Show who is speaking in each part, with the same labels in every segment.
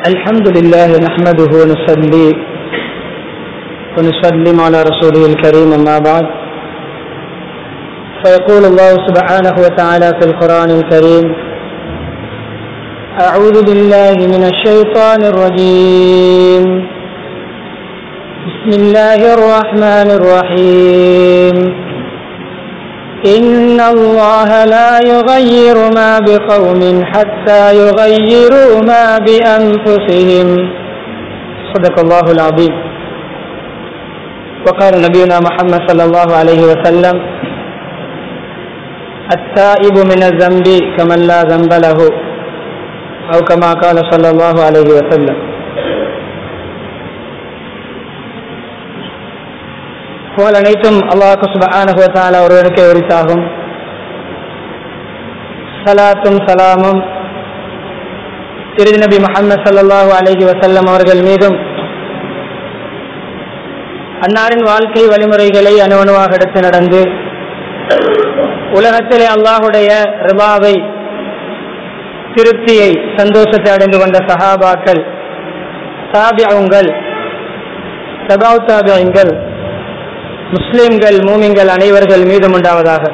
Speaker 1: الحمد لله نحمده ونصلي ونسلم على رسوله الكريم أما بعد فيقول الله سبحانه وتعالى في القرآن الكريم أعوذ بالله من الشيطان الرجيم بسم الله الرحمن الرحيم إن الله لا يغير ما بقوم حتى يغيروا ما بأنفسهم صدق الله العظيم. وقال نبينا محمد صلى الله عليه وسلم التائب من الذنب كمن لا ذنب له أو كما قال صلى الله عليه وسلم. புகழ் அனைத்தும் அல்லாஹ் சுப்ஹானஹு வ தஆலா ஒருவருக்கே உரித்தாகும். ஸலாத்தும் ஸலாமும் நபி முஹம்மது ஸல்லல்லாஹு அலைஹி வஸல்லம் அவர்கள் மீதும் அன்னாரின் வாழ்க்கை வழிமுறைகளை அணுவணுவாக எடுத்து நடந்து உலகத்திலே அல்லாஹுடைய ரிபாவை திருப்தியை சந்தோஷத்தை அடைந்து கொண்ட சஹாபாக்கள், தாபிஊன்கள், தபவு தாபிஈன்கள், முஸ்லிம்கள், மூமின்கள் அனைவர்கள் மீதும் உண்டாவதாக.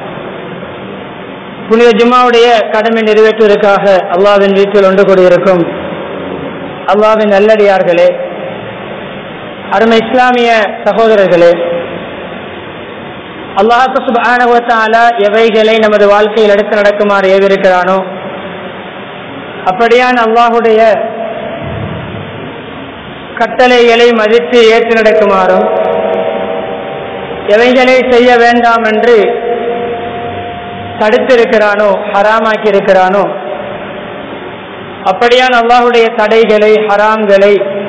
Speaker 1: புனித ஜும்மாவுடைய கடமை நிறைவேற்றுவதற்காக அல்லாஹ்வின் வீட்டில் ஒன்று கூடியிருக்கும் அல்லாஹ்வின் நல்லடியார்களே, அருமை இஸ்லாமிய சகோதரர்களே, அல்லாஹ் சுப்ஹானஹு வ தஆலா எவைகளை நமது வாழ்க்கையில் எடுத்து நடக்குமாறு ஏவிருக்கிறானோ அப்படியான் அல்லாஹுடைய கட்டளைகளை மதித்து ஏற்று நடக்குமாறும், எவைகளை செய்ய வேண்டாம் என்று தடுத்திருக்கிறானோ, ஹராமாக்கி இருக்கிறானோ அப்படியான் அல்லாஹுடைய தடைகளை, ஹராம்களை,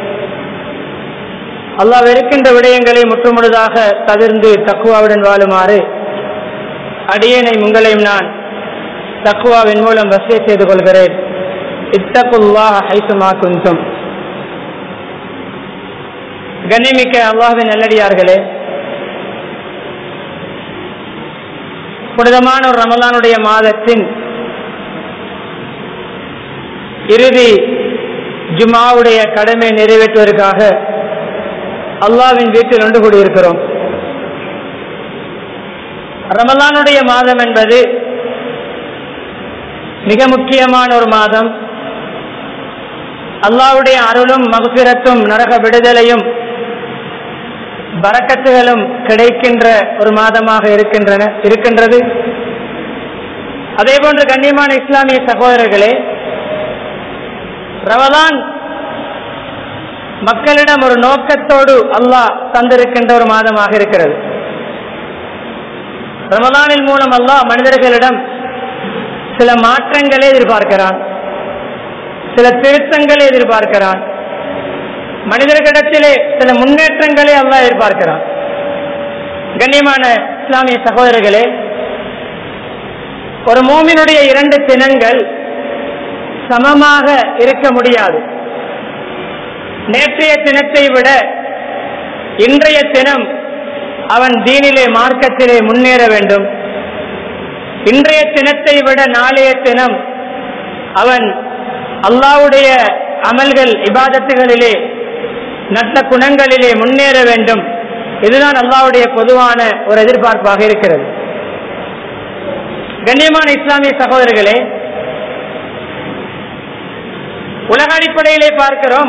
Speaker 1: அல்லாஹ் வெறுக்கின்ற விடயங்களை முற்றுமுழுதாக தவிர்ந்து தக்வாவுடன் வாழுமாறு அடியேனை உங்களையும் நான் தக்வாவின் மூலம் வசிய செய்து கொள்கிறேன். இத்தகுல்லாஹ ஹைசுமா குன்தும். கண்ணியமிக்க அல்லாஹ்வின் நல்லடியார்களே, புனிதமான ஒரு ரமலானுடைய மாதத்தின் இறுதி ஜும்ஆவுடைய கடமை நிறைவேற்றுவதற்காக அல்லாஹ்வின் வீட்டில் ஒன்று கூடியிருக்கிறோம். ரமலானுடைய மாதம் என்பது மிக முக்கியமான ஒரு மாதம். அல்லாஹ்வுடைய அருளும் மக்ஃபிரத்தும் நரக விடுதலையும் பரக்கத்துகளும் கிடைக்கின்ற ஒரு மாதமாக இருக்கின்றது. அதே போன்று கண்ணியமான இஸ்லாமிய சகோதரர்களே, ரமலான் மக்களிடம் ஒரு நோக்கத்தோடு அல்லாஹ் தந்திருக்கின்ற ஒரு மாதமாக இருக்கிறது. ரமலானின் மூலம் அல்லாஹ் மனிதர்களிடம் சில மாற்றங்களை எதிர்பார்க்கிறான், சில திருத்தங்களை எதிர்பார்க்கிறான், மனிதர்களிடத்திலே சில முன்னேற்றங்களை அல்லாஹ் எதிர்பார்க்கிறான். கண்ணியமான இஸ்லாமிய சகோதரர்களே, ஒரு மூமினுடைய இரண்டு தினங்கள் சமமாக இருக்க முடியாது. நேற்றைய தினத்தை விட இன்றைய தினம் அவன் தீனிலே, மார்க்கத்திலே முன்னேற வேண்டும். இன்றைய தினத்தை விட நாளைய தினம் அவன் அல்லாஹ்வுடைய அமல்கள், இபாதத்துகளிலே, நல்ல குணங்களிலே முன்னேற வேண்டும். இதுதான் அல்லாஹ்வுடைய பொதுவான ஒரு எதிர்பார்ப்பாக இருக்கிறது. கண்ணியமான இஸ்லாமிய சகோதரர்களே, உலக அடிப்படையிலே பார்க்கிறோம்,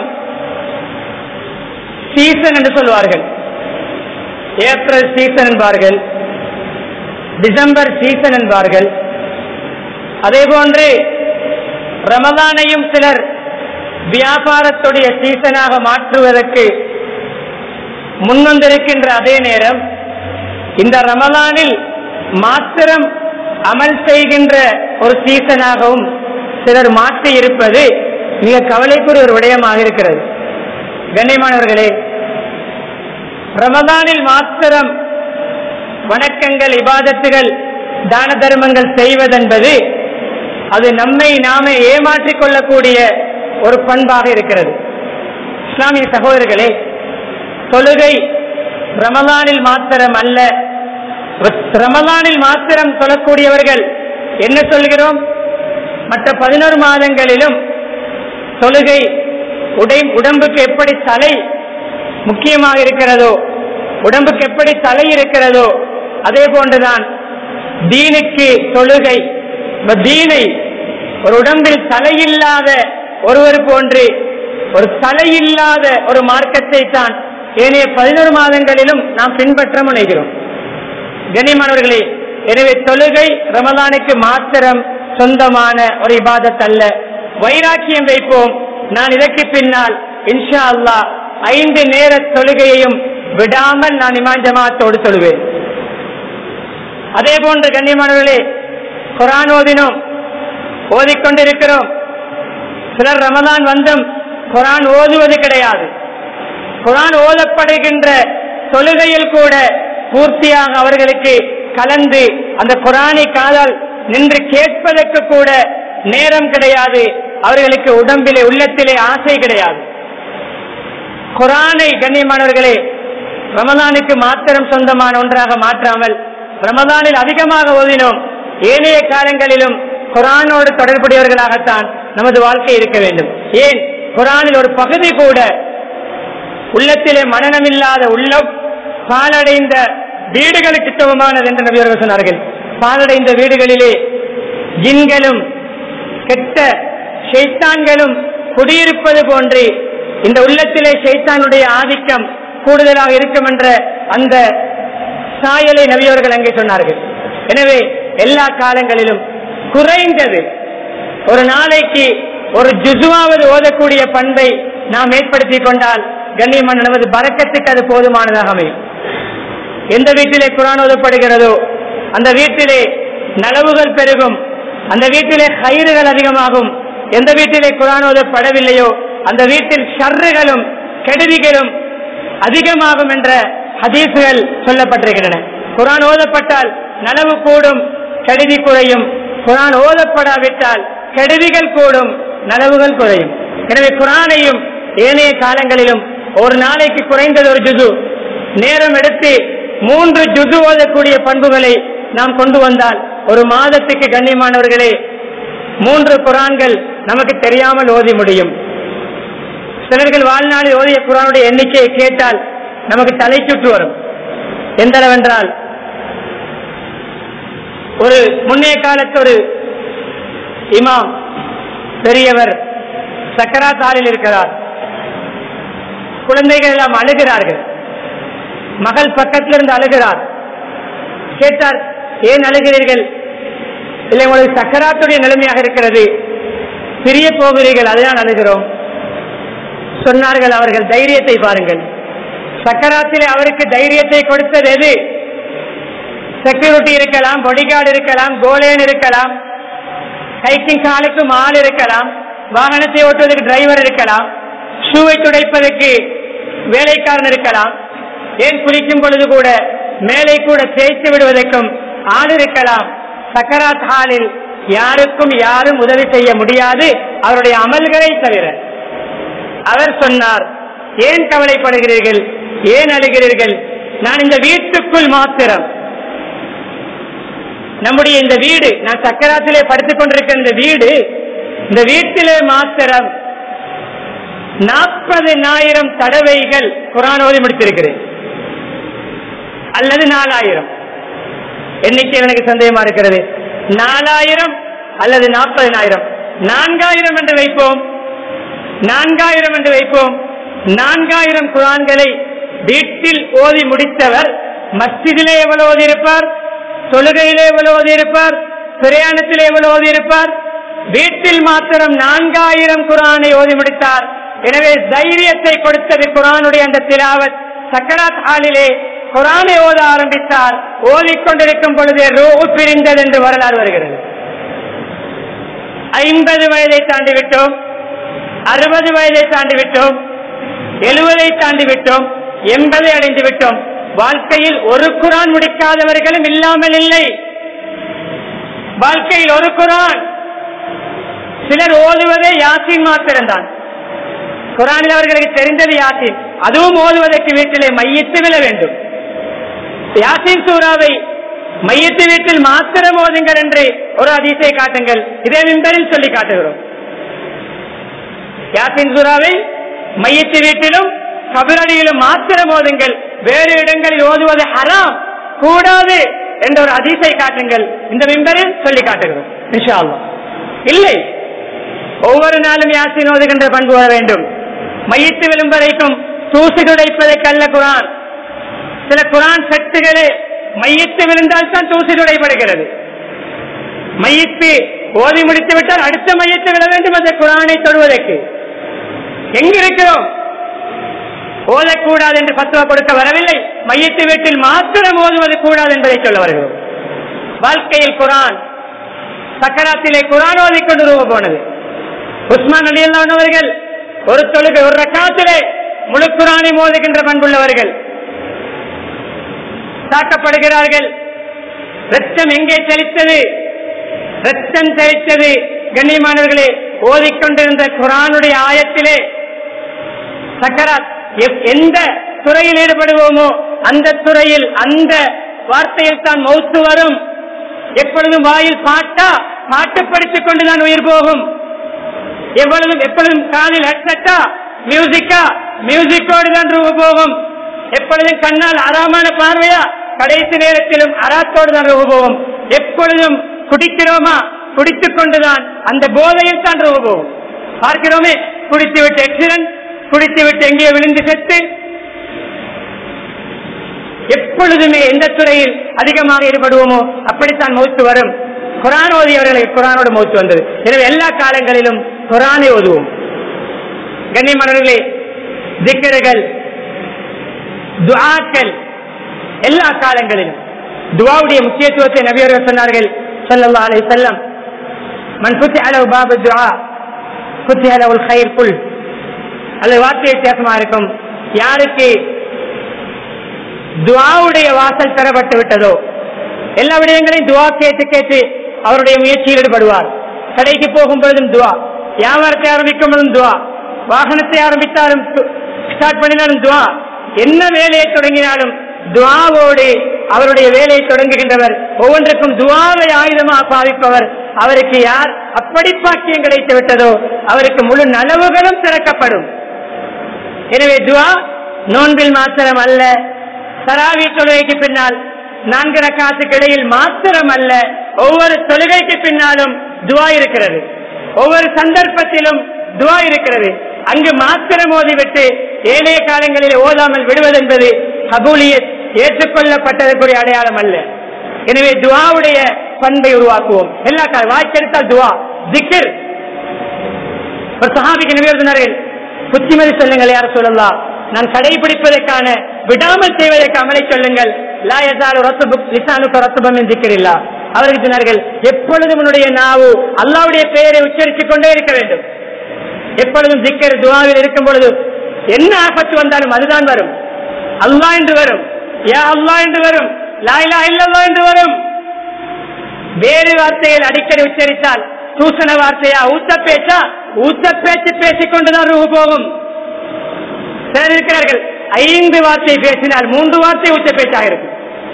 Speaker 1: சீசன் என்று சொல்வார்கள். ஏப்ரல் சீசன் என்பார்கள், டிசம்பர் சீசன் என்பார்கள். அதே போன்று ரமலானையும் சிலர் வியாபாரத்துடைய சீசனாக மாற்றுவதற்கு முன்வந்திருக்கின்ற அதே நேரம் இந்த ரமலானில் மாத்திரம் அமல் செய்கின்ற ஒரு சீசனாகவும் சிலர் மாற்றி இருப்பது மிக கவலைக்குரிய ஒரு விடயமாக இருக்கிறது. கண்ணியமானவர்களே, ரமலானில் மாத்திரம் வணக்கங்கள், இபாதத்துகள், தான தர்மங்கள் செய்வதென்பது அது நம்மை நாமே ஏமாற்றிக் கொள்ளக்கூடிய ஒரு பண்பாக இருக்கிறது. இஸ்லாமிய சகோதரர்களே, தொழுகை ரமலானில் மாத்திரம் அல்ல. ரமலானில் மாத்திரம் தொழக்கூடியவர்கள் என்ன சொல்கிறோம், மற்ற 11 மாதங்களிலும் தொழுகை உடம்புக்கு எப்படி தலை முக்கியமாக இருக்கிறதோ, உடம்புக்கு எப்படி தலை இருக்கிறதோ, அதே போன்றுதான் தீனுக்கு தொழுகை. தீனை ஒரு உடம்பில் தலையில்லாத ஒருவர் போன்று ஒரு தலையில்லாத ஒரு மார்க்கத்தை தான் ஏனைய 11 மாதங்களிலும் நாம் பின்பற்ற முனைகிறோம். கண்ணியமானவர்களே, எனவே தொழுகை ரமலானுக்கு மாத்திரம் சொந்தமான ஒரு இபாதத் அல்ல. வைராக்கியம் வைப்போம். நான் இதற்கு பின்னால் இன்ஷா அல்லாஹ் 5 நேர தொழுகையையும் விடாமல் நான் இமாம் ஜமாத்தோடு தொழுவேன். அதே போன்று கண்ணியமானவர்களே, குர்ஆன் ஓதினோம், ஓதிக்கொண்டிருக்கிறோம். சிலர் ரமலான் வந்தும் குர்ஆன் ஓதுவது கிடையாது. குர்ஆன் ஓதப்படுகின்ற தொழுகையில் கூட பூர்த்தியாக அவர்களுக்கு கலந்து அந்த குர்ஆனை காதால் நின்று கேட்பதற்கு கூட நேரம் கிடையாது. அவர்களுக்கு உடம்பிலே உள்ளத்திலே ஆசை கிடையாது. குர்ஆனை கண்ணியமானவர்களே ரமலானுக்கு மாத்திரம் சொந்தமான ஒன்றாக மாற்றாமல் ரமலானில் அதிகமாக ஓதினோம். ஏனைய காலங்களிலும் குர்ஆனோடு தொடர்புடையவர்களாகத்தான் நமது வாழ்க்கை இருக்க வேண்டும். ஏன் குர்ஆனில் ஒரு பகுதி கூட உள்ளத்திலே மனநமில்லாத உள்ளம் பாலடைந்த வீடுகளுக்கு சமமானது என்று நபி அவர்கள் சொன்னார்கள். பாலடைந்த வீடுகளிலே ஜின்களும் கெட்ட ஷைத்தான்களும் குடியிருப்பது போன்று இந்த உள்ளத்திலே ஷைத்தானுடைய ஆதிக்கம் கூடுதலாக இருக்கும் என்ற அந்த சாயலை நபி அவர்கள் அங்கே சொன்னார்கள். எனவே எல்லா காலங்களிலும் குறைந்தது ஒரு நாளைக்கு ஒரு ஜுசுவாவது ஓதக்கூடிய பண்பை நாம் ஏற்படுத்திக் கொண்டால் கண்ணியமான நமது பரக்கத்துக்கு அது போதுமானதாக அமையும். எந்த வீட்டிலே குர்ஆன் ஓதப்படுகிறதோ அந்த வீட்டிலே நலவுகள் பெருகும், அந்த வீட்டிலே கைறுகள் அதிகமாகும். எந்த வீட்டிலே குர்ஆன் ஓதப்படவில்லையோ அந்த வீட்டில் ஷர்றுகளும் கெடுதிகளும் அதிகமாகும் என்ற ஹதீசுகள் சொல்லப்பட்டிருக்கின்றன. குர்ஆன் ஓதப்பட்டால் நலவு கூடும், கெடுதி குறையும். குர்ஆன் ஓதப்படாவிட்டால் கெடுதிகள் கூடும், நலவுகள் குறையும். எனவே குர்ஆனையும் ஏனைய காலங்களிலும் ஒரு நாளைக்கு குறைந்தது ஒரு ஜுது நேரம் எடுத்து 3 ஜுது ஓதக்கூடிய பண்புகளை நாம் கொண்டு வந்தால் ஒரு மாதத்துக்கு கண்ணியமானவர்களே 3 குர்ஆன்கள் நமக்கு தெரியாமல் ஓதி முடியும். சிலர்கள் வாழ்நாளில் ஓதிய குர்ஆனுடைய எண்ணிக்கையை கேட்டால் நமக்கு தலை சுற்று வரும். எந்த அளவென்றால் ஒரு முன்னைய காலத்து ஒரு இமாம் பெரியவர் சக்கராத் ஹாலில் இருக்கிறார். குழந்தைகள் எல்லாம் அழுகிறார்கள். மகள் பக்கத்திலிருந்து அழுகிறார். கேட்டார், ஏன் அழுகிறீர்கள்? இல்லை, உங்களுக்கு சக்கராத்துடைய நிலைமையாக இருக்கிறது, பிரிய போகிறீர்கள், அதுதான் அழுகிறோம். சொன்னார்கள், அவர்கள் தைரியத்தை பாருங்கள். சக்கராத்திலே அவருக்கு தைரியத்தை கொடுத்தது எது? செக்யூரிட்டி இருக்கலாம், பாடிகார்டு இருக்கலாம், கோலேன் இருக்கலாம், கைக்கும் காலுக்கும் ஆள் இருக்கலாம், வாகனத்தை ஓட்டுவதற்கு டிரைவர் இருக்கலாம், ஷூவை துடைப்பதற்கு வேலைக்காரன் இருக்கலாம், ஏன் குளிக்கும் பொழுது கூட மேலே கூட தேய்த்து விடுவதற்கும் ஆள் இருக்கலாம். சக்கராத் ஹாலில் யாருக்கும் யாரும் உதவி செய்ய முடியாது அவருடைய அமல்களை தவிர. அவர் சொன்னார், ஏன் கவலைப்படுகிறீர்கள், ஏன் அழுகிறீர்கள்? நான் இந்த வீட்டுக்குள் மாத்திரம், நம்முடைய இந்த வீடு, நான் சக்கராத்திலே படுத்துக் கொண்டிருக்கிற இந்த வீட்டிலே மாத்திரம் 40,000 தடவைகள் குர்ஆன் ஓதி முடித்திருக்கிறேன், அல்லது 4000. எண்ணிக்கை எனக்கு சந்தேகமா இருக்கிறது. 4000 அல்லது 40,000, 4000 என்று வைப்போம். 4000 என்று வைப்போம். 4000 குர்ஆன்களை வீட்டில் ஓதி முடித்தவர் மஸ்ஜிதிலே எவ்வளவு ஓதி இருப்பார், தொழுகையிலே எவ்வளவு ஓதி இருப்பார், பிரயாணத்திலே எவ்வளவு ஓதி இருப்பார்? வீட்டில் மாத்திரம் 4000 குர்ஆனை ஓதி முடித்தார். எனவே தைரியத்தை கொடுத்தது குர்ஆனுடைய அந்த திலாவத். சக்கராத் ஹாலிலே குர்ஆனை ஓத ஆரம்பித்தார். ஓதிக்கொண்டிருக்கும் பொழுதே ரூஹ் பிரிந்தது என்று வரலாறு வருகிறது. 50 வயதை தாண்டி விட்டோம், 60 வயதை தாண்டி விட்டோம், 70 தாண்டி விட்டோம், 80 அடைந்து விட்டோம். வாழ்க்கையில் ஒரு குர்ஆன் முடிக்காதவர்களும் இல்லாமல் இல்லை. வாழ்க்கையில் ஒரு குர்ஆன். சிலர் ஓதுவதே யாசீன் மாத்திரம்தான். குர்ஆனில் அவர்களுக்கு தெரிந்தது யாசீன், அதுவும் ஓதுவதற்கு வீட்டிலே மையத்து விழ வேண்டும். யாசீன் சூராவை மையத்து வீட்டில் மாத்திரம் ஓதுங்கள் என்று ஒரு ஹதீஸை காட்டுங்கள், இதே மிம்பரில் சொல்லி காட்டுகிறோம். யாசீன் சூராவை மையத்து வீட்டிலும் கபரடியிலும் மாத்திரம் ஓதுங்கள், வேறு இடங்களில் ஓதுவது ஹராம், கூடாது என்ற ஒரு ஹதீஸை காட்டுங்கள். இந்த மிம்பரில் சொல்லி காட்டுகிறோம் இன்ஷா அல்லாஹ். இல்லை, ஒவ்வொரு நாளும் யாசின் ஓதுகின்ற பண்பு வர வேண்டும். மையத்து விழும் வரைக்கும் தூசு துடைப்பதற்கல்ல குரான். சில குரான் சட்டுகளே மையத்து விழுந்தால் தான் தூசு துடைப்படுகிறது. மையத்து ஓதி முடித்து விட்டால் அடுத்த மையத்தை விட வேண்டும் அந்த குரானை தொடுவதற்கு. எங்கிருக்கிறோம்? ஓதக்கூடாது என்று பத்துவா கொடுக்க வரவில்லை, மையத்து வீட்டில் மாத்திரம் ஓதுவது கூடாது என்பதை சொல்ல வருகிறோம். வாழ்க்கையில் குரான், சக்கராத்திலே குரான் ஓதிக்கொண்டு ரூப போனது. உஸ்மான் ரலியல்லாஹு அன்ஹு அவர்கள் ஒரு தொழுகை ஒரு ரக்காத்திலே முழு குரானை ஓதுகின்ற பண்புள்ளவர்கள். தாக்கப்படுகிறார்கள். ரத்தம் எங்கே செலுத்தது? ரத்தம் செலுத்தது. கண்ணியமானவர்களே, ஓதிக்கொண்டிருந்த குரானுடைய ஆயத்திலே சக்கராத், எந்த துறையில் ஈடுபடுவோமோ அந்த துறையில் அந்த வார்த்தையில் தான் மௌத்து வரும். எப்பொழுதும் வாயில் பாட்டு படித்துக் கொண்டுதான் உயிர் போகும். எப்பொழுதும் காலில் ஹெட்செட்டா, மியூசிக்கோடு தான் ரூப போகும். எப்பொழுதும் கண்ணால் அறாமான பார்வையா, கடைசி நேரத்திலும் அறாத்தோடு தான் ரூப போகும். எப்பொழுதும் குடிக்கிறோமா, குடித்துக் கொண்டுதான் அந்த போதையில் தான் ரூப போகும். பார்க்கிறோமே, குடித்து விட்டு ஆக்சிடென்ட், குடித்து விட்டு எங்கேயோ விழுந்து செத்து. எப்பொழுதுமே எந்த துறையில் அதிகமாக ஈடுபடுவோமோ அப்படித்தான் மௌத்து வரும். குரான் ஓதியவர்களுக்கு குரானோடு மௌத்து வந்தது. எனவே எல்லா காலங்களிலும் குரானை ஓதுவோம். கண்ணியமானவர்களே, திக்ருகள், துஆக்கள் எல்லா காலங்களிலும். துஆவுடைய முக்கியத்துவத்தை நபி அவர்கள் சொன்னார்கள் ஸல்லல்லாஹு அலைஹி வஸல்லம், மன் ஃபுத்திஹ லஹு பாபு துஆ ஃபுத்திஹ லஹுல் கைர் குல். அது வார்த்தை வித்தியாசமா இருக்கும். யாருக்கு துஆவுடைய வாசல் தரப்பட்டு விட்டதோ எல்லா விடயங்களையும் துஆ கேட்டு கேட்டு அவருடைய முயற்சியில் ஈடுபடுவார். கடைக்கு போகும் பொழுதும் துஆ, வியாபாரத்தை ஆரம்பிக்கும் பொழுதும் துஆ, வாகனத்தை ஆரம்பித்தாலும் ஸ்டார்ட் பண்ணினாலும் துஆ, என்ன வேலையை தொடங்கினாலும் துஆவோடு அவருடைய வேலையை தொடங்குகின்றவர். ஒவ்வொன்றுக்கும் துஆவை ஆயுதமாக பாவிப்பவர். அவருக்கு யார் அப்படி பாக்கியம் கிடைத்து விட்டதோ அவருக்கு முழு நலவுகளும் திறக்கப்படும். எனவே துஆ நோன்பில் மாத்திரம் அல்ல, தராவி தொழுகைக்கு பின்னால் 4 ரக்காத்துக்கு இடையில் மாத்திரம் அல்ல, ஒவ்வொரு தொழுகைக்கு பின்னாலும் துஆ இருக்கிறது. ஒவ்வொரு சந்தர்ப்பத்திலும் துஆ இருக்கிறது. அங்கு மாத்திரம் ஓதிவிட்டு ஏனைய காலங்களில் ஓதாமல் விடுவது என்பது கபூலியத், ஏற்றுக்கொள்ளப்பட்டதற்குரிய அடையாளம் அல்ல. எனவே துஆவுடைய பண்பை உருவாக்குவோம். எல்லா காலம் வாய்ச்செடுத்தால் துஆ, திக்ர். ஒரு சஹாபிக்கு நபி சொன்னார்கள், புத்திமதி சொல்லுங்கள் யார் சொல்லலாம், நான் கடைபிடிப்பதற்கான விடாமல் செய்வதற்கு அமலை சொல்லுங்கள். லா யஸாலு லிசானுக ரத்பம் மின் திக்ரில்லாஹ். அவர்கள் சொன்னார்கள், எப்பொழுதும் உன்னுடைய நாவு அல்லாஹ்வுடைய பெயரை உச்சரித்துக் கொண்டே இருக்க வேண்டும். எப்பொழுதும் திக்ர் துஆவில் இருக்கும் பொழுது என்ன ஆபத்து வந்தாலும் அதுதான் வரும். அல்லாஹ் என்று வரும், யா அல்லாஹ் என்று வரும், லா இலாஹ இல்லல்லாஹ் என்று வரும். வேறு வார்த்தைகள் அடிக்கடி உச்சரித்தால் தூசண வார்த்தையா, ஊத்த பேச்சா, ஊத்த பேச்சு பேசிக்கொண்டுதான் ரூஹ் போகும். சிலர் இருக்கிறார்கள் 5 வார்த்தை பேசினால் 3 வார்த்தை ஊத்த பேச்சாக இருக்கும்.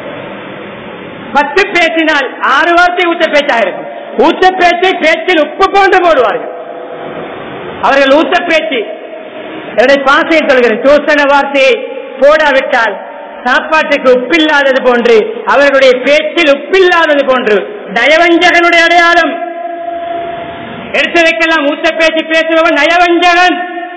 Speaker 1: 10 பேசினால் 6 வார்த்தை ஊத்த பேச்சாக இருக்கும். ஊத்த பேச்சை பேச்சில் உப்பு கொண்டு போடுவார்கள். அவர்கள் ஊத்த பேச்சு என்னுடைய பாசையை சொல்கிறேன், தூசண வார்த்தையை போடாவிட்டால் சாப்பாட்டுக்கு உப்பில்லாதது போன்று, அவர்களுடைய பேச்சில் உப்பில்லாதது போன்று நயவஞ்சகனுடைய அடையாளம். எடுத்து வைக்கலாம், ஊத்த பேச்சு பேசுபவன் நயவஞ்சகன்.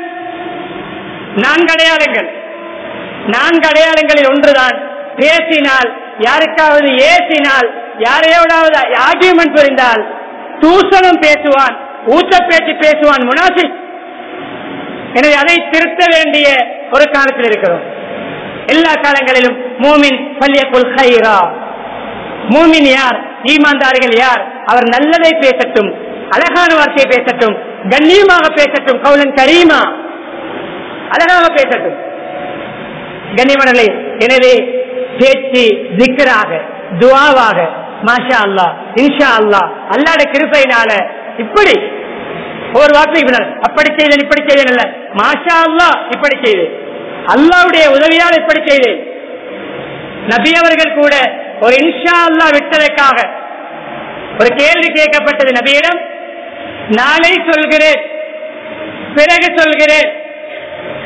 Speaker 1: 4 அடையாளங்கள். 4 அடையாளங்களில் ஒன்றுதான், பேசினால், யாருக்காவது ஏசினால், யாரையோடாவது ஆர்கியூமெண்ட் புரிந்தால் தூசணம் பேசுவான், ஊத்த பேச்சு பேசுவான், முனாஃபிக். எனவே அதை திருத்த வேண்டிய ஒரு காலத்தில் இருக்கிறோம். எல்லா காலங்களிலும் மூமின் ஃபல்யகுல் கைரா. மூமின் யார், ஈமான்தாரிகள் யார், அவர் நல்லதை பேசட்டும், அழகான வார்த்தையை பேசட்டும், கண்ணியமாக பேசட்டும், கௌலன் கரீமா, அழகாக பேசட்டும். கண்ணியமானவர்களே, எனவே பேச்சு திக்ராக, துஆவாக, மாஷா அல்லாஹ், இன்ஷா அல்லாஹ், அல்லாஹ்வுடைய கிருபையினால இப்படி ஒரு வார்த்தை அப்படி செய்தேன் இப்படி செய்தேன் அல்ல, மாஷா அல்லாஹ் இப்படி செய்தேன், அல்லாஹ்வுடைய உதவியால் இப்படி செய்தேன். நபி அவர்கள் கூட ஒரு இன்ஷா அல்லாஹ் விட்டதற்காக ஒரு கேள்வி கேட்கப்பட்டது நபியிடம், நாளை சொல்கிறேன், பிறகு சொல்கிறேன்,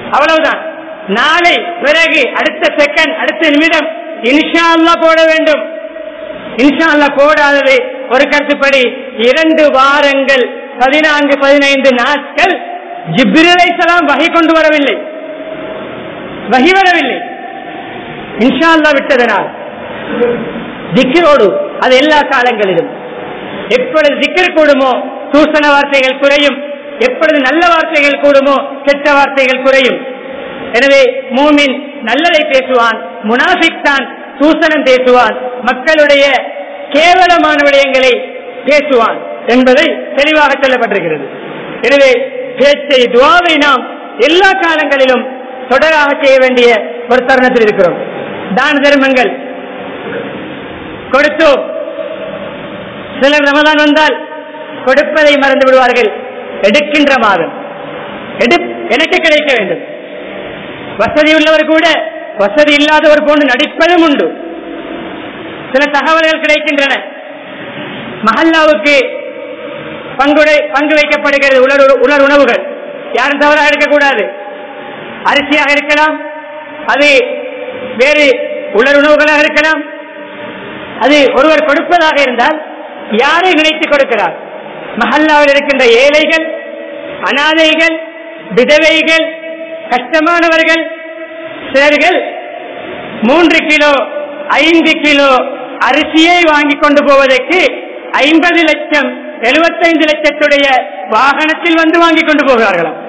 Speaker 1: அவ்வளவுதான். நாளை பிறகு அடுத்த செகண்ட் அடுத்த நிமிடம் இன்ஷா அல்லாஹ் போட வேண்டும். இன்ஷா அல்லாஹ் போடாதது ஒரு கருத்துப்படி 2 வாரங்கள் 14-15 நாட்கள் ஜிப்ரீல் அலைஹிஸ்ஸலாம் வஹி கொண்டு வரவில்லை, வஹி வரவில்லை. இன்ஷா அல்லாஹ் விட்டதனால் திக்ரோடு அது எல்லா காலங்களிலும் எப்பொழுது திக்ர் கூடுமோ தூசண வார்த்தைகள் குறையும், எப்பொழுது நல்ல வார்த்தைகள் கூடுமோ கெட்ட வார்த்தைகள் குறையும். எனவே மூமின் நல்லதை பேசுவான், முனாஃபிக் தான் தூசணம் பேசுவான், மக்களுடைய கேவலமான விடயங்களை பேசுவான் என்பதை தெளிவாக சொல்லப்பட்டிருக்கிறது. எனவே பேச்சை துஆவை நாம் எல்லா காலங்களிலும் தொடராக செய்ய வேண்டிய ஒரு தருணத்தில் இருக்கிறோம். தான தர்மங்கள் கொடுத்தோம். சிலர் ரமதான் வந்தால் கொடுப்பதை மறந்து விடுவார்கள். எடுக்கின்ற மாதம் எனக்கு கிடைக்க வேண்டும். வசதி உள்ளவர் கூட வசதி இல்லாதவர் போன்று நடிப்பதும் உண்டு. சில தகவல்கள் கிடைக்கின்றன. மஹல்லாவுக்கு பங்கு வைக்கப்படுகிறது உலர் உணவுகள். யாரும் தவறாக இருக்கக்கூடாது. அரிசியாக இருக்கலாம், அது வேறு உலர் உணவுகளாக இருக்கலாம். அது ஒருவர் கொடுப்பதாக இருந்தால் யாரை நினைத்து கொடுக்கிறார்? மஹல்லாவில் இருக்கின்ற ஏழைகள், அனாதைகள், விதவைகள், கஷ்டமானவர்கள். சிலர்கள் 3 கிலோ 5 கிலோ அரிசியை வாங்கி கொண்டு போவதற்கு 50 லட்சம் 75 லட்சத்துடைய வாகனத்தில் வந்து வாங்கி கொண்டு போகிறார்களாம்.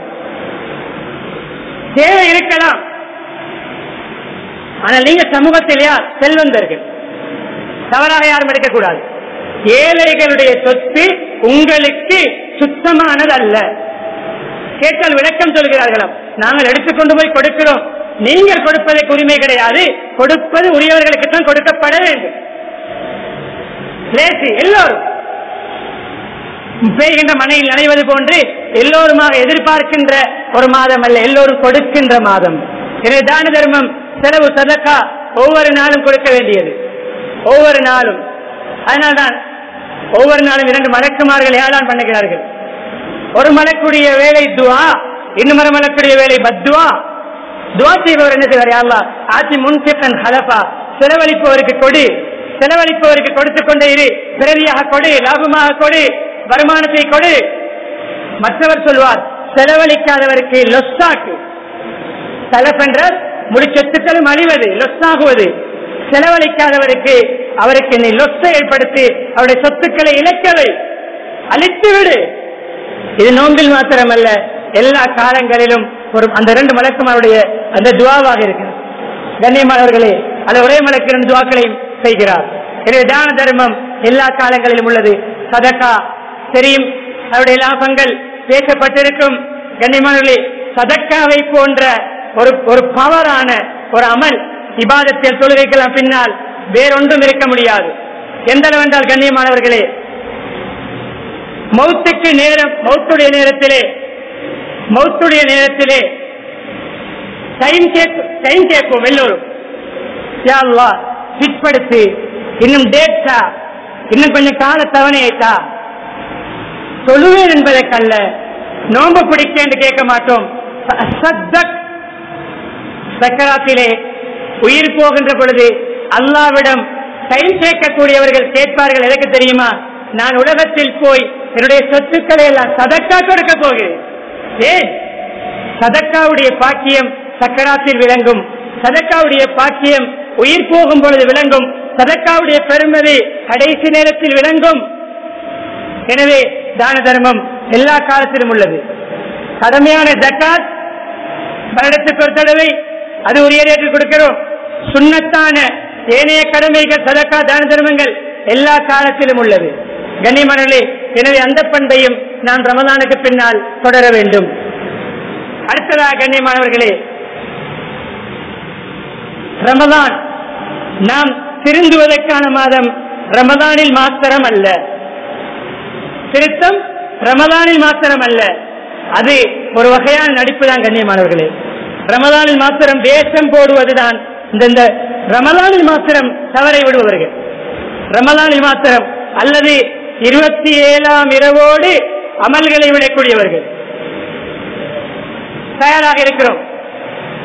Speaker 1: தேவை இருக்கலாம். ஆனால் நீங்க சமூகத்தில் யார் செல்வந்தர்கள், தவறாக யாரும் எடுக்கக்கூடாது. ஏழைகளுடைய சொத்து உங்களுக்கு சுத்தமானது அல்ல. கேட்டால் விளக்கம் சொல்கிறார்களாம். நாங்கள் எடுத்துக்கொண்டு போய் கொடுக்கிறோம். நீங்கள் கொடுப்பதற்கு உரிமை கிடையாது, கொடுப்பது உரியவர்களுக்கு தான் கொடுக்கப்பட வேண்டும். எல்லோரும் பெய்கின்ற மனையில் நனைவது போன்று எல்லோருமாக எதிர்பார்க்கின்ற ஒரு மாதம் அல்ல, எல்லோரும் கொடுக்கின்ற மாதம். எனவே தான தர்மம், செலவு, சதக்கா ஒவ்வொரு நாளும் கொடுக்க வேண்டியது, ஒவ்வொரு நாளும். அதனால்தான் ஒவ்வொரு நாளும் 2 மலக்குமார்கள் ஏலான் பண்ணுகிறார்கள். ஒரு மலக்குடைய வேலை துஆ, இன்னொரு மலக்குடைய வேலை பத்துவா. துஆ செய்பவர் என்ன செய்வார்? யா அல்லாஹ் ஆதி முன்ஃபிகன் ஹலஃபா, செலவழிப்பவருக்கு கொடு, செலவழிப்பவருக்கு கொடுத்துக் கொண்டே இரு, பிரதியாக கொடு, லாபமாக கொடு, வருமானத்தை கொடு. மற்றவர் சொல்வார் செலவழிக்காதவருக்கு லொஸ்ஸாக்கு. தலப் என்ற முழு சொத்துக்களும் அழிவது, லொஸ்ஸாகுவது. செலவழிக்காதவருக்கு அவருக்கு நீ லொஸ்ஸை ஏற்படுத்தி அவருடைய சொத்துக்களை இழக்கவை, அழித்து விடு. இது நோம்பில் மாத்திரமல்ல, எல்லா காலங்களிலும் ஒரு அந்த 2 மலக்குமாருடைய அந்த துஆவாக இருக்கிறது. கண்ணியமானவர்களே, அது ஒரே மலக்கு 2 துஆக்களையும் செய்கிறார். எனவே தான தர்மம் எல்லா காலங்களிலும் உள்ளது. சதகா தெரியும், அவருடைய லாபங்கள் பேசப்பட்டிருக்கும். கண்ணியமானவர்களே, சதக்காவை போன்ற ஒரு பவரான ஒரு அமல் இபாதத்தில் தொழுகைக்கெல்லாம் பின்னால் வேறொன்றும் இருக்க முடியாது. எந்த அளவு என்றால் கண்ணியமானவர்களே, மௌத்துடைய நேரத்திலே டைம் கேட்போம் எல்லோரும். யா அல்லாஹ் பிற்படுத்தி, இன்னும் டேட்டா, இன்னும் கொஞ்சம் கால தவணையைத்தா. சொல்லுவேன் என்பதற்கல்ல, நோன்பு பிடிக்க என்று கேட்க மாட்டோம். சக்கராத்திலே உயிர் போகின்ற பொழுது அல்லாஹ்விடம் டைம் கேட்கக்கூடியவர்கள் கேட்பார்கள். எதற்கு தெரியுமா? நான் உலகத்தில் போய் என்னுடைய சொத்துக்களை எல்லாம் சதக்கா கொடுக்க போகிறேன். ஏன்? சதக்காவுடைய பாக்கியம் சக்கராத்தில் விளங்கும், சதக்காவுடைய பாக்கியம் உயிர் போகும் பொழுது விளங்கும், சதக்காவுடைய பெருமதி கடைசி நேரத்தில் விளங்கும். எனவே தான தர்மம் எல்லா காலத்திலும் உள்ளது. கடமையான ஜக்காத் வருடத்துக்கு ஒரு தடவை அது உரிய ரேட்டில் கொடுக்கிறோம். சுன்னத்தான ஏனைய கடமைகள், சதக்கா, தான தர்மங்கள் எல்லா காலத்திலும் உள்ளது. கண்ணியமானவர்களே, எனவே அந்த பண்பையும் நான் ரமதானுக்கு பின்னால் தொடர வேண்டும். அடுத்ததாக கண்ணியமானவர்களே, ரமதான் நாம் திருந்துவதற்கான மாதம். ரமதானில் மாத்திரம் அல்ல, திருத்தம் ரமதானில் மாத்திரம் அல்ல, அது ஒரு வகையான நடிப்பு தான். கண்ணியமானவர்களே, ரமதானில் மாத்திரம் வேஷம் போடுவதுதான். இந்த ரமதானில் மாத்திரம் தவறை விடுபவர்கள், ரமதானில் மாத்திரம் அல்லது 27ஆம் இரவோடு அமல்களை விடக்கூடியவர்கள் தயாராக இருக்கிறோம்.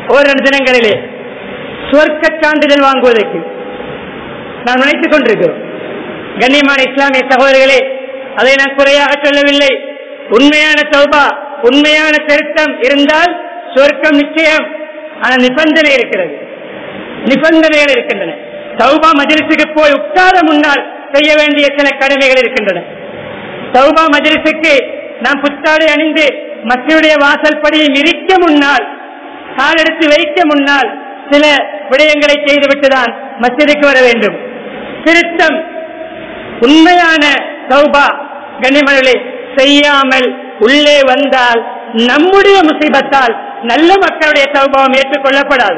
Speaker 1: ஓரிரு தினங்களிலே சுவர்க்க சான்றிதழ் வாங்குவதற்கு நாம் நினைத்துக் கொண்டிருக்கிறோம். கண்ணியமான இஸ்லாமிய சகோதரர்களே, அதை நான் குறையாக சொல்லவில்லை. உண்மையான தௌபா, உண்மையான திருத்தம் இருந்தால் சுவர்க்கம் நிச்சயம். ஆனால் நிபந்தனை இருக்கிறது, நிபந்தனைகள் இருக்கின்றன. தௌபா மஜ்லிஸுக்கு போய் உட்கார முன்னால் செய்ய வேண்டிய சில கடமைகள் இருக்கின்றன. தௌபா மஜ்லிஸுக்கு நாம் புத்தாடை அணிந்து மஸ்ஜிதுடைய வாசல் படியை மிதிக்க முன்னால், கால் எடுத்து வைக்க முன்னால் சில விடயங்களை செய்துவிட்டுதான் மஸ்ஜிதுக்கு வர வேண்டும். திருத்தம், உண்மையான தௌபா கண்ணியமானவர்களே செய்யாமல் உள்ளே வந்தால் நம்முடைய முசீபத்தால் நல்ல மக்களுடைய தௌபாவும் ஏற்றுக்கொள்ளப்படாது.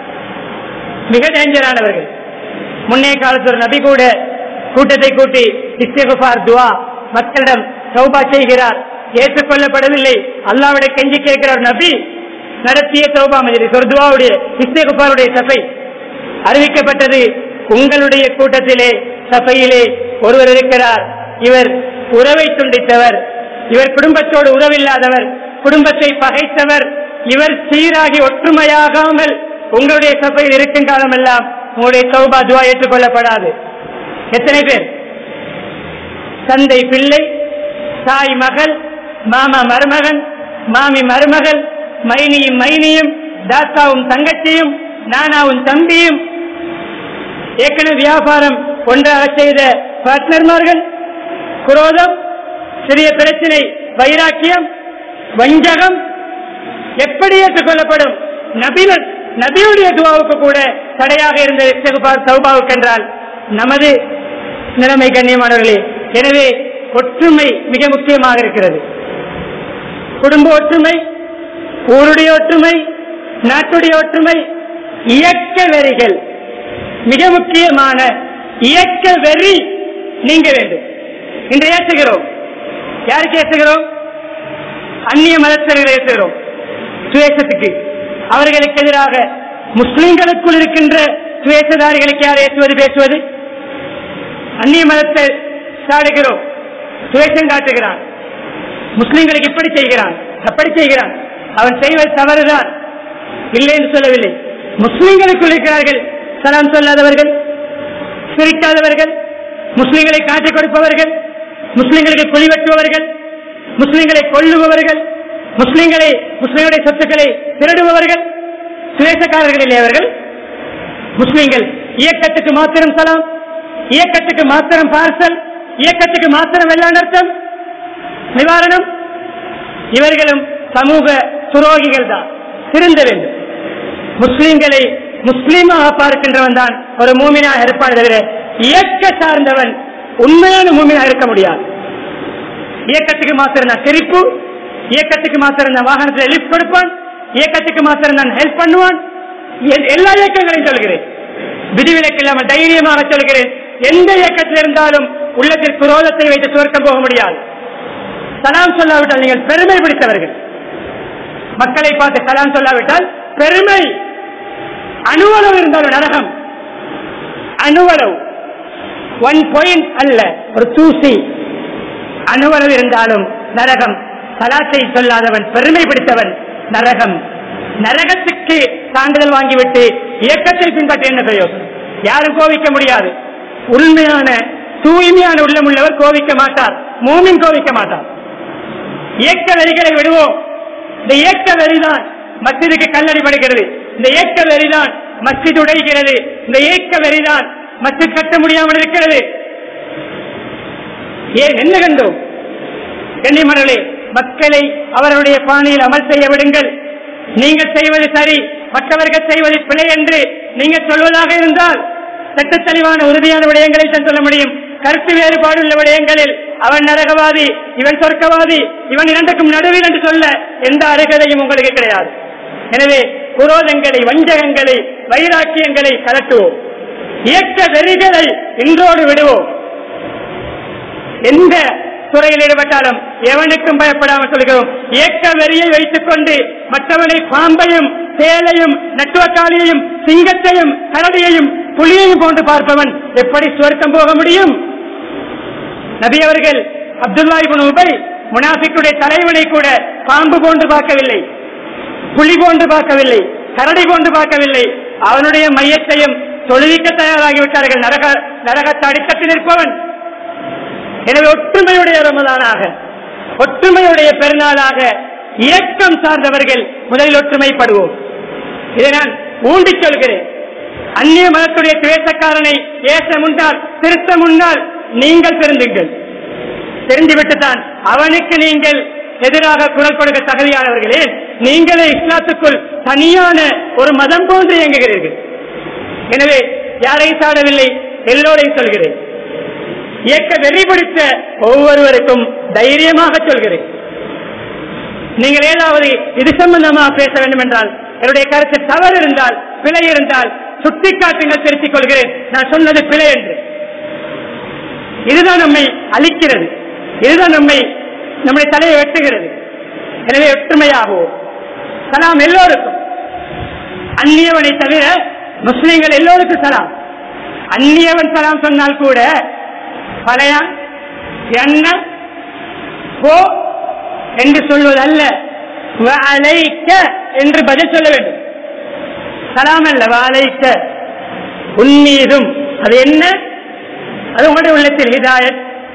Speaker 1: மிக டேஞ்சரானவர்கள். முன்னே காலத்து ஒரு நபி கூட கூட்டத்தை கூட்டி இஸ்திக்ஃபார் துஆ மக்களிடம் தௌபா செய்கிறார், ஏற்றுக்கொள்ளப்படவில்லை. அல்லாஹ்விட கெஞ்சி கேட்கிறார். நபி நடத்திய தௌபா மஜ்லிஸ் ஒரு துஆவுடைய இஸ்திக்ஃபாருடைய சபை அறிவிக்கப்பட்டது. உங்களுடைய கூட்டத்திலே சபையிலே ஒருவர் இருக்கிறார், இவர் உறவை துண்டித்தவர், இவர் குடும்பத்தோடு உறவில்லாதவர், குடும்பத்தை பகைத்தவர், இவர் சீராகி ஒற்றுமையாகாமல் உங்களுடைய சபையில் இருக்கும் காலமெல்லாம் உங்களுடைய தௌபா துஆ ஏற்றுக்கொள்ளப்படாது. எத்தனை பேர்? தந்தை பிள்ளை, தாய் மகள், மாமா மருமகன், மாமி மருமகள், மைனியும் மைனியும், தாத்தாவும் தங்கச்சியும், நானாவும் தம்பியும், ஏற்கனவே வியாபாரம் ஒன்றாக செய்த பார்ட்னர்மார்கள், குரோதம், சிறிய பிரச்சனை, வைராக்கியம், வஞ்சகம் எப்படி ஏற்றுக்கொள்ளப்படும்? நபியுடைய துஆவுக்கு கூட தடையாக இருந்த இஸ்திக்ஃபார் தௌபாவுக்கு என்றால் நமது நிலைமை கண்ணியமானவர்களே. எனவே ஒற்றுமை மிக முக்கியமாக இருக்கிறது. குடும்ப ஒற்றுமை, ஊருடைய ஒற்றுமை, நாட்டுடைய ஒற்றுமை, இயக்க வெறிகள் மிக முக்கியமான இயக்க வெறி நீங்க வேண்டும். இன்று ஏற்றுகிறோம். யாருக்கு ஏற்றுகிறோம்? அந்நிய மதத்தவர்களை ஏற்றுகிறோம். சுவேசத்துக்கு, அவர்களுக்கு எதிராக முஸ்லிம்களுக்குள் இருக்கின்ற சுவேசதாரிகளுக்கு யார் ஏற்றுவது பேசுவது? அந்நிய மதத்தை சாடுகிறோம், சுவேசம் காட்டுகிறான், முஸ்லிம்களுக்கு இப்படி செய்கிறான் அப்படி செய்கிறான். அவன் செய்வது தவறுதான், இல்லை என்று சொல்லவில்லை. முஸ்லிம்களுக்குள் இருக்கிறார்கள் சலாம் சொல்லாதவர்கள், சிரிக்காதவர்கள், முஸ்லிம்களை காட்டிக் கொடுப்பவர்கள், முஸ்லிம்களுக்கு குழி வெட்டுபவர்கள், முஸ்லிம்களை கொல்லுபவர்கள், முஸ்லிம்களுடைய சொத்துக்களை திருடுபவர்கள், சுவேசக்காரர்கள் இல்லை அவர்கள். முஸ்லிம்கள் இயக்கத்துக்கு மாத்திரம் சலாம், இயக்கத்துக்கு மாத்திரம் பார்சல், இயக்கத்துக்கு மாத்திரம் வெள்ளாண் அர்த்தம் நிவாரணம். இவர்களும் சமூக துரோகிகள் தான், திருந்த வேண்டும். முஸ்லிம்களை முஸ்லீமாக பார்க்கின்றவன் தான் ஒரு மூமினாக இருப்பான். தவிர இயக்க சார்ந்தவன் உண்மையான மூமினாக இருக்க முடியாது. இயக்கத்துக்கு மாத்திரம் தான் சிரிப்பு, இயக்கத்துக்கு மாத்திரம் தான் வாகனத்தில் லிப்ட் கொடுப்பான், இயக்கத்துக்கு மாத்திரம் தான் ஹெல்ப் பண்ணுவான். எல்லா இயக்கங்களையும் சொல்கிறேன், விதிவிலக்கு இல்லாமல் தைரியமாக சொல்கிறேன். எந்த இயக்கத்தில் இருந்தாலும் உள்ளத்தில் குரோதத்தை வைத்து சுவர்க்கம் போக முடியாது. சலாம் சொல்லாவிட்டால் நீங்கள் பெருமை பிடித்தவர்கள். மக்களை பார்த்து சலாம் சொல்லாவிட்டால் பெருமை. அணுவளவு இருந்தாலும் நரகம், அணுவளவு 1 பாயிண்ட் அல்ல, ஒரு தூசி அணுவளவு இருந்தாலும் நரகம். சலாத்தை சொல்லாதவன் பெருமை பிடித்தவன் நரகம். நரகத்துக்கு சான்றிதழ் வாங்கிவிட்டு இயக்கத்தை பின்பற்ற என்ன பிரயோசனம்? யாரும் கோவிக்க முடியாது. உண்மையான தூய்மையான உள்ளம் உள்ளவர் கோவிக்க மாட்டார், மூமின் கோவிக்க மாட்டார். இயக்க வெறிகளை விடுவோம். இந்த இயக்க வெறிதான் மஸ்ஜிதுக்கு கல்லடி படுகிறது, இந்த இயக்க வெறிதான் மஸ்ஜித் உடைகிறது, இந்த இயக்க வெறிதான் மஸ்ஜித் கட்ட முடியாமல் இருக்கிறது. ஏன் என்ன கண்டோம்? கண்ணியமானவர்களே, மக்களை அவர்களுடைய பாணியில் அமல் செய்ய விடுங்கள். நீங்கள் செய்வது சரி, மற்றவர்கள் செய்வது பிழை என்று நீங்கள் சொல்வதாக இருந்தால் சட்ட தெளிவான உறுதியான விடயங்களை தான் சொல்ல முடியும். கருத்து வேறுபாடு உள்ள விடயங்களில் அவன் நரகவாதி, இவன் சொர்க்கவாதி, இவன் இரண்டுக்கும் நடுவில் என்று சொல்ல எந்த அருகதையும் உங்களுக்கு கிடையாது. எனவே குரோதங்களை, வஞ்சகங்களை, வைராக்கியங்களை கலட்டுவோம். இயக்க வெறிகளை இன்றோடு விடுவோம். எந்த துறையில் ஈடுபட்டாலும் எவனுக்கும் பயப்படாமல் சொல்கிறோம். இயக்க வெறியை வைத்துக் கொண்டு மற்றவனை பாம்பையும் சேலையும் நட்டுவக்காளியையும் சிங்கத்தையும் கரடியையும் புலியையும் போன்று பார்ப்பவன் எப்படி சுவர்க்கம் போக முடியும்? நபி அவர்கள் அப்துல்லா இப்னு உபை முனாஃபிக்குடைய தலைவனை கூட பாம்பு போன்று பார்க்கவில்லை, புலி போன்று பார்க்கவில்லை, கரடி போன்று பார்க்கவில்லை. அவனுடைய மையத்தையும் தொழுவிக்க தயாராகிவிட்டார்கள். நரகத்தை அடிக்கட்டி நிற்பவன். எனவே ஒற்றுமையுடைய ரமதானாக, ஒற்றுமையுடைய பெருநாளாக இயக்கம் சார்ந்தவர்கள் முதலில் ஒற்றுமைப்படுவோம். இதை நான் ஊண்டி சொல்கிறேன். அந்நிய மதத்துடைய துவேசக்காரனை ஏச முன்னால், திருத்த முன்னால் நீங்கள் திருந்துங்கள். தெரிந்துவிட்டுத்தான் அவனுக்கு நீங்கள் எதிராக குரல் கொடுக்க தகுதியானவர்களே. நீங்களே இஸ்லாத்துக்குள் தனியான ஒரு மதம் போன்று இயங்குகிறீர்கள். எனவே யாரையும் சாடவில்லை, எல்லோரையும் சொல்கிறேன். இயக்க வெறி பிடித்த ஒவ்வொருவருக்கும் தைரியமாக சொல்கிறேன். நீங்கள் ஏதாவது இது சம்பந்தமாக பேச வேண்டும் என்றால், என்னுடைய கருத்து தவறு இருந்தால், பிழை இருந்தால் சுட்டிக்காட்டுங்கள், திருத்திக் கொள்கிறேன். நான் சொன்னது பிழை என்று. இதுதான் நம்மை அழிக்கிறது, இதுதான் நம்முடைய தலையை வெட்டுகிறது. எனவே ஒற்றுமையாகவும் சலாம் எல்லோருக்கும். அந்நியவனை தவிர முஸ்லிம்கள் எல்லோருக்கும் சலாம். அந்நியவன் சலாம் சொன்னால் கூட பழையான் என்ன போ என்று சொல்வதல்ல, வலைக்க என்று பதில் சொல்ல வேண்டும். சலாம் அல்ல, வலைக்க உன்மீதும். அது என்ன? அது உங்களுடைய உள்ளத்தில் ஹிதாயத்,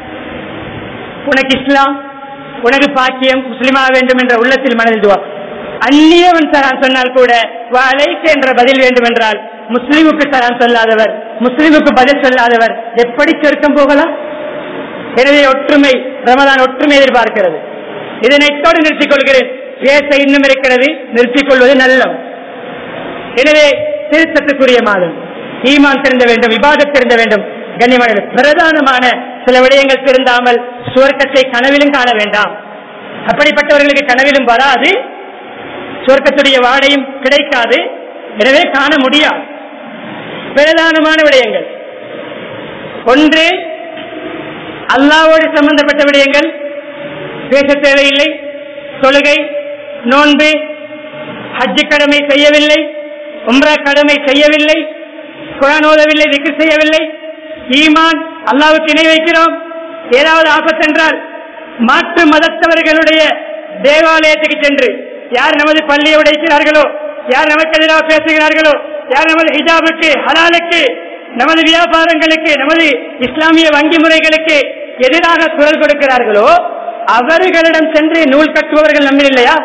Speaker 1: உனக்கு இஸ்லாம், உனக்கு பாக்கியம், முஸ்லிமாக வேண்டும் என்ற உள்ளத்தில் மனதில் துவா. அந்நியவன் சலாம் சொன்னால் கூட வலைக்க என்ற பதில் வேண்டும் என்றால், முஸ்லிமுக்கு சலாம் சொல்லாதவர், முஸ்லிமுக்கு பதில் சொல்லாதவர் எப்படி சொர்க்கம் போகலாம்? எனவே ஒற்றுமை, ரமதான் ஒற்றுமை எதிர்பார்க்கிறது. இதனை நிறுத்திக் கொள்கிறேன். பேச இன்னும் இருக்கிறது, நிறுத்திக் கொள்வது நல்லம். எனவே திருத்தத்துக்குரிய மாதம், ஈமான் திருந்த வேண்டும், இபாதத் திருந்த வேண்டும். கண்ணியமான பிரதானமான சில விடயங்கள் திருந்தாமல் சுவர்க்கத்தை கனவிலும் காண வேண்டாம். அப்படிப்பட்டவர்களுக்கு கனவிலும் வராது, சுவர்க்கத்துடைய வாடையும் கிடைக்காது. எனவே காண முடியாது. பிரதானமான விடயங்கள் ஒன்று, அல்லாஹ்வோடு சம்பந்தப்பட்ட விடயங்கள் பேச தேவையில்லை. தொழுகை, நோன்பு, ஹஜ் கடமை செய்யவில்லை, உம்ரா கடமை செய்யவில்லை, குர்ஆன் ஓதவில்லை, திக்ர் செய்யவில்லை, ஈமான், அல்லாஹ்வுக்கு இணை வைக்கிறோம். ஏதாவது ஆபத்து என்றால் மாற்று மதத்தவர்களுடைய தேவாலயத்துக்கு சென்று, யார் நமது பள்ளியை உடைக்கிறார்களோ, யார் நமக்கு எதிராக பேசுகிறார்களோ, யார் நமது ஹிஜாபுக்கு, ஹலாலுக்கு, நமது வியாபாரங்களுக்கு, நமது இஸ்லாமிய வங்கி முறைகளுக்கு எதிராக குரல் கொடுக்கிறார்களோ அவர்களிடம் சென்று நூல் கட்டுபவர்கள் நம்ம இல்லையா?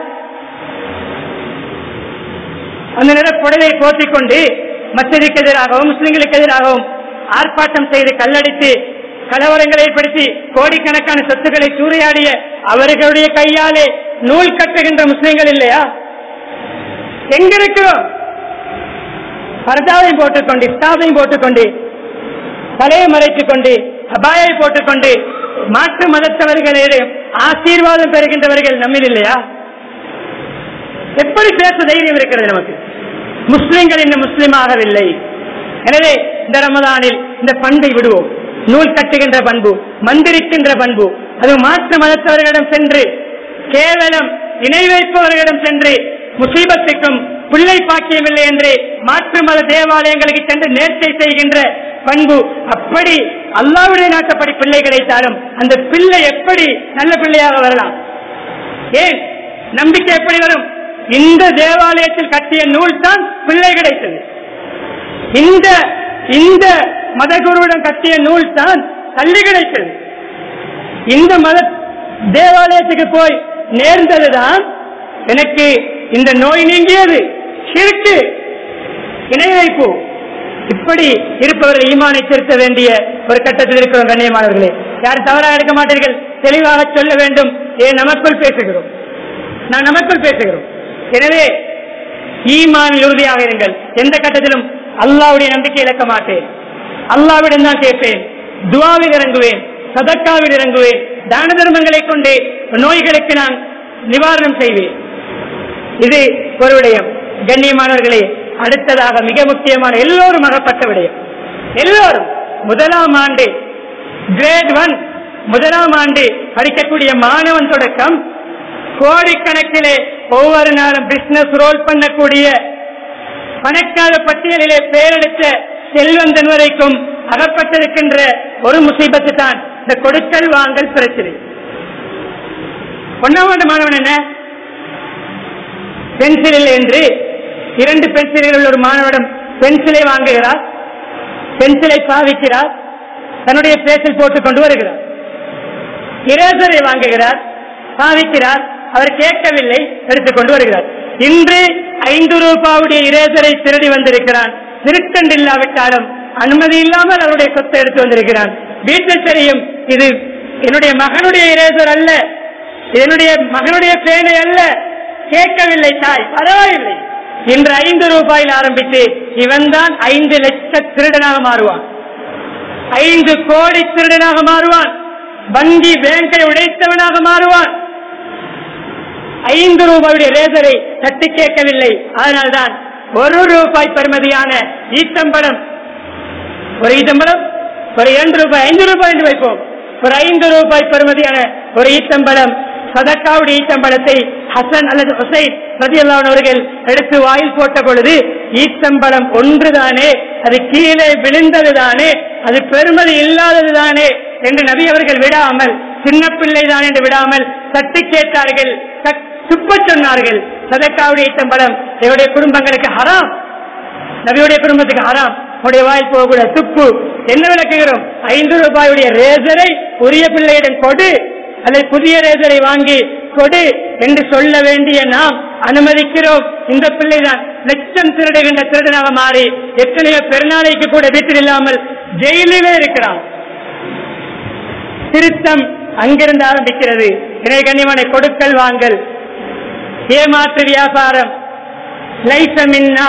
Speaker 1: அந்த நேர புடவை போத்திக் கொண்டு மஸ்ஜிதுக்கு எதிராகவும் முஸ்லிம்களுக்கு எதிராகவும் ஆர்ப்பாட்டம் செய்து கல்லடித்து கலவரங்களை ஏற்படுத்தி கோடிக்கணக்கான சொத்துக்களை சூறையாடிய அவர்களுடைய கையாலே நூல் கட்டுகின்ற முஸ்லிம்கள் இல்லையா? எங்கிருக்கிறோம்? பர்தாவையும் போட்டுக்கொண்டு, இஸ்தாவையும் போட்டுக்கொண்டு, தலையை மறைத்துக் கொண்டு, அபாயை போட்டுக்கொண்டு மாற்று மதத்தவர்களிடம் ஆசீர்வாதம் பெறுகின்றவர்கள் நம்மில் இல்லையா? எப்படி பேச தைரியம் இருக்கிறது நமக்கு? முஸ்லிம்கள் இன்னும் முஸ்லிமாகவில்லை. எனவே இந்த ரமதானில் இந்த பண்பை விடுவோம். நூல் கட்டுகின்ற பண்பு, மந்திரிக்கின்ற பண்பு, அது மாற்று மதத்தவர்களிடம் சென்று, கேவலம் இணை வைப்பவர்களிடம் சென்று, முசீபத்துக்கும் பிள்ளை பாக்கியமில்லை என்று மாற்று மத தேவாலயங்களுக்கு சென்று நேர்ச்சை செய்கின்ற பண்பு. அப்படி அல்லாஹ்வுடைய நாட்டப்படி பிள்ளை கிடைத்தாலும் அந்த பிள்ளை எப்படி நல்ல பிள்ளையாக வரலாம்? ஏன் நம்பிக்கை எப்படி வரும்? இந்த தேவாலயத்தில் கட்டிய நூல் தான் பிள்ளை கிடைத்தது. இந்த மதகுருவிடம் கட்டிய நூல் தான் கல்வி கிடைத்தது. இந்த மத தேவாலயத்துக்கு போய் நேர்ந்ததுதான் எனக்கு இந்த நோய் நீங்கியது. ஷிர்க், இணை வைப்பு. இப்படி இருப்பவர்கள் ஈமானை திருத்த வேண்டிய ஒரு கட்டத்தில் இருக்கிற கண்ணியமானவர்களே, யாரும் தவறாக எடுக்க மாட்டீர்கள். தெளிவாக சொல்ல வேண்டும். ஏன் நமக்குள் பேசுகிறோம், நான் நமக்குள் பேசுகிறோம். எனவே ஈமானில் உறுதியாக இருங்கள். எந்த கட்டத்திலும் அல்லாஹ்வுடைய நம்பிக்கை இழக்க மாட்டேன். அல்லாஹ்விடம் தான் கேட்பேன், துஆவில் இறங்குவேன், சதக்காவில் இறங்குவேன், தான தர்மங்களை கொண்டு நோய்களுக்கு நான் நிவாரணம் செய்வேன். இது ஒரு விடயம். கண்ணியமானவர்களே, அடுத்ததாக மிக முக்கியமான, எல்லோரும் அகப்பட்ட விடயம். எல்லோரும் முதலாம் ஆண்டு, கிரேட் 1 முதலாம் ஆண்டு படிக்கக்கூடிய மாணவன் தொடக்கம் கோடிக்கணக்கிலே ஒவ்வொரு நாளும் பிசினஸ் ரோல் பண்ணக்கூடிய பணக்கார பட்டியலிலே பெயரெடுத்த செல்வந்தன் வரைக்கும் அகப்பட்டிருக்கின்ற ஒரு முசீபத்து தான் இந்த கொடுக்கல் வாங்கல் பிரச்சனை. ஒன்றாம் ஆண்டு மாணவன் என்ன, பென்சில் இல்லை என்று 2 பென்சில்கள் ஒரு மாணவரிடம் பென்சிலை வாங்குகிறார், பென்சிலை பாவிக்கிறார், தன்னுடைய பேச்சில் போட்டுக் கொண்டு வருகிறார். இரேசரை வாங்குகிறார், பாவிக்கிறார், அவர் கேட்கவில்லை, எடுத்துக்கொண்டு வருகிறார். இன்று 5 ரூபாவுடைய இரேசரை திருடி வந்திருக்கிறான். திருட்டண்டு இல்லாவிட்டாலும் அனுமதி இல்லாமல் அவருடைய சொத்தை எடுத்து வந்திருக்கிறான். வீட்டில் தெரியும், இது என்னுடைய மகனுடைய இரேசர் அல்ல, என்னுடைய மகனுடைய பேனை அல்ல. கேட்கவில்லை தாய், பரவாயில்லை. இன்று 5 ரூபாயில் ஆரம்பித்து இவன் தான் 5 லட்ச திருடனாக மாறுவான், 5 கோடி திருடனாக மாறுவான், வங்கி பேங்கை உடைத்தவனாக மாறுவான். 5 ரூபாயுடைய ரேசரை தட்டி கேட்கவில்லை. அதனால்தான் 1 ரூபாய் பெறுமதியான ஈத்தம்பழம், ஒரு ஈத்தம்பழம் ஒரு 2 ரூபாய், 5 ரூபாய் என்று வைப்போம், ஒரு 5 ரூபாய் பெறுமதியான ஒரு ஈத்தம்பழம், சதக்காவுடைய ஈத்தம்பழத்தை ஹசன் அல்லது ஹுசைன் ரலியல்லாஹு அன்ஹு அவர்கள் எடுத்து வாயில் போட்ட பொழுது, ஈத்தம்பழம் ஒன்றுதானே, அது கீழே விழுந்ததுதானே, அது பெருமதி இல்லாததுதானே என்று நபி அவர்கள் விடாமல், சின்ன பிள்ளைதான் என்று விடாமல் தட்டி கேட்டார்கள், துப்ப சொன்னார்கள். சதக்காவுடைய ஈத்தம்பழம் என்னுடைய குடும்பங்களுக்கு ஹராம், நபியுடைய குடும்பத்துக்கு ஹராம், உடைய வாயில் போகக்கூட துப்பு. என்ன விளக்குகிறோம்? 5 ரூபாயுடைய ரேசரை உரிய பிள்ளையிடம் கொடு அல்லது புதிய ரேசரை வாங்கி கொடு என்று சொல்ல வேண்டிய நாம் அனுமதிக்கிறோம். இந்த பிள்ளைதான் லட்சம் திருடுகின்ற திருடனாக மாறி எத்தனையோ பெருநாளைக்கு கூட வீட்டில் இல்லாமல் ஜெயிலிலே இருக்கிறான். திருத்தம் அங்கிருந்து ஆரம்பிக்கிறது. எனவே கண்ணியமான கொடுக்கல் வாங்கல், ஏமாற்று வியாபாரம், லைஸ மின்னா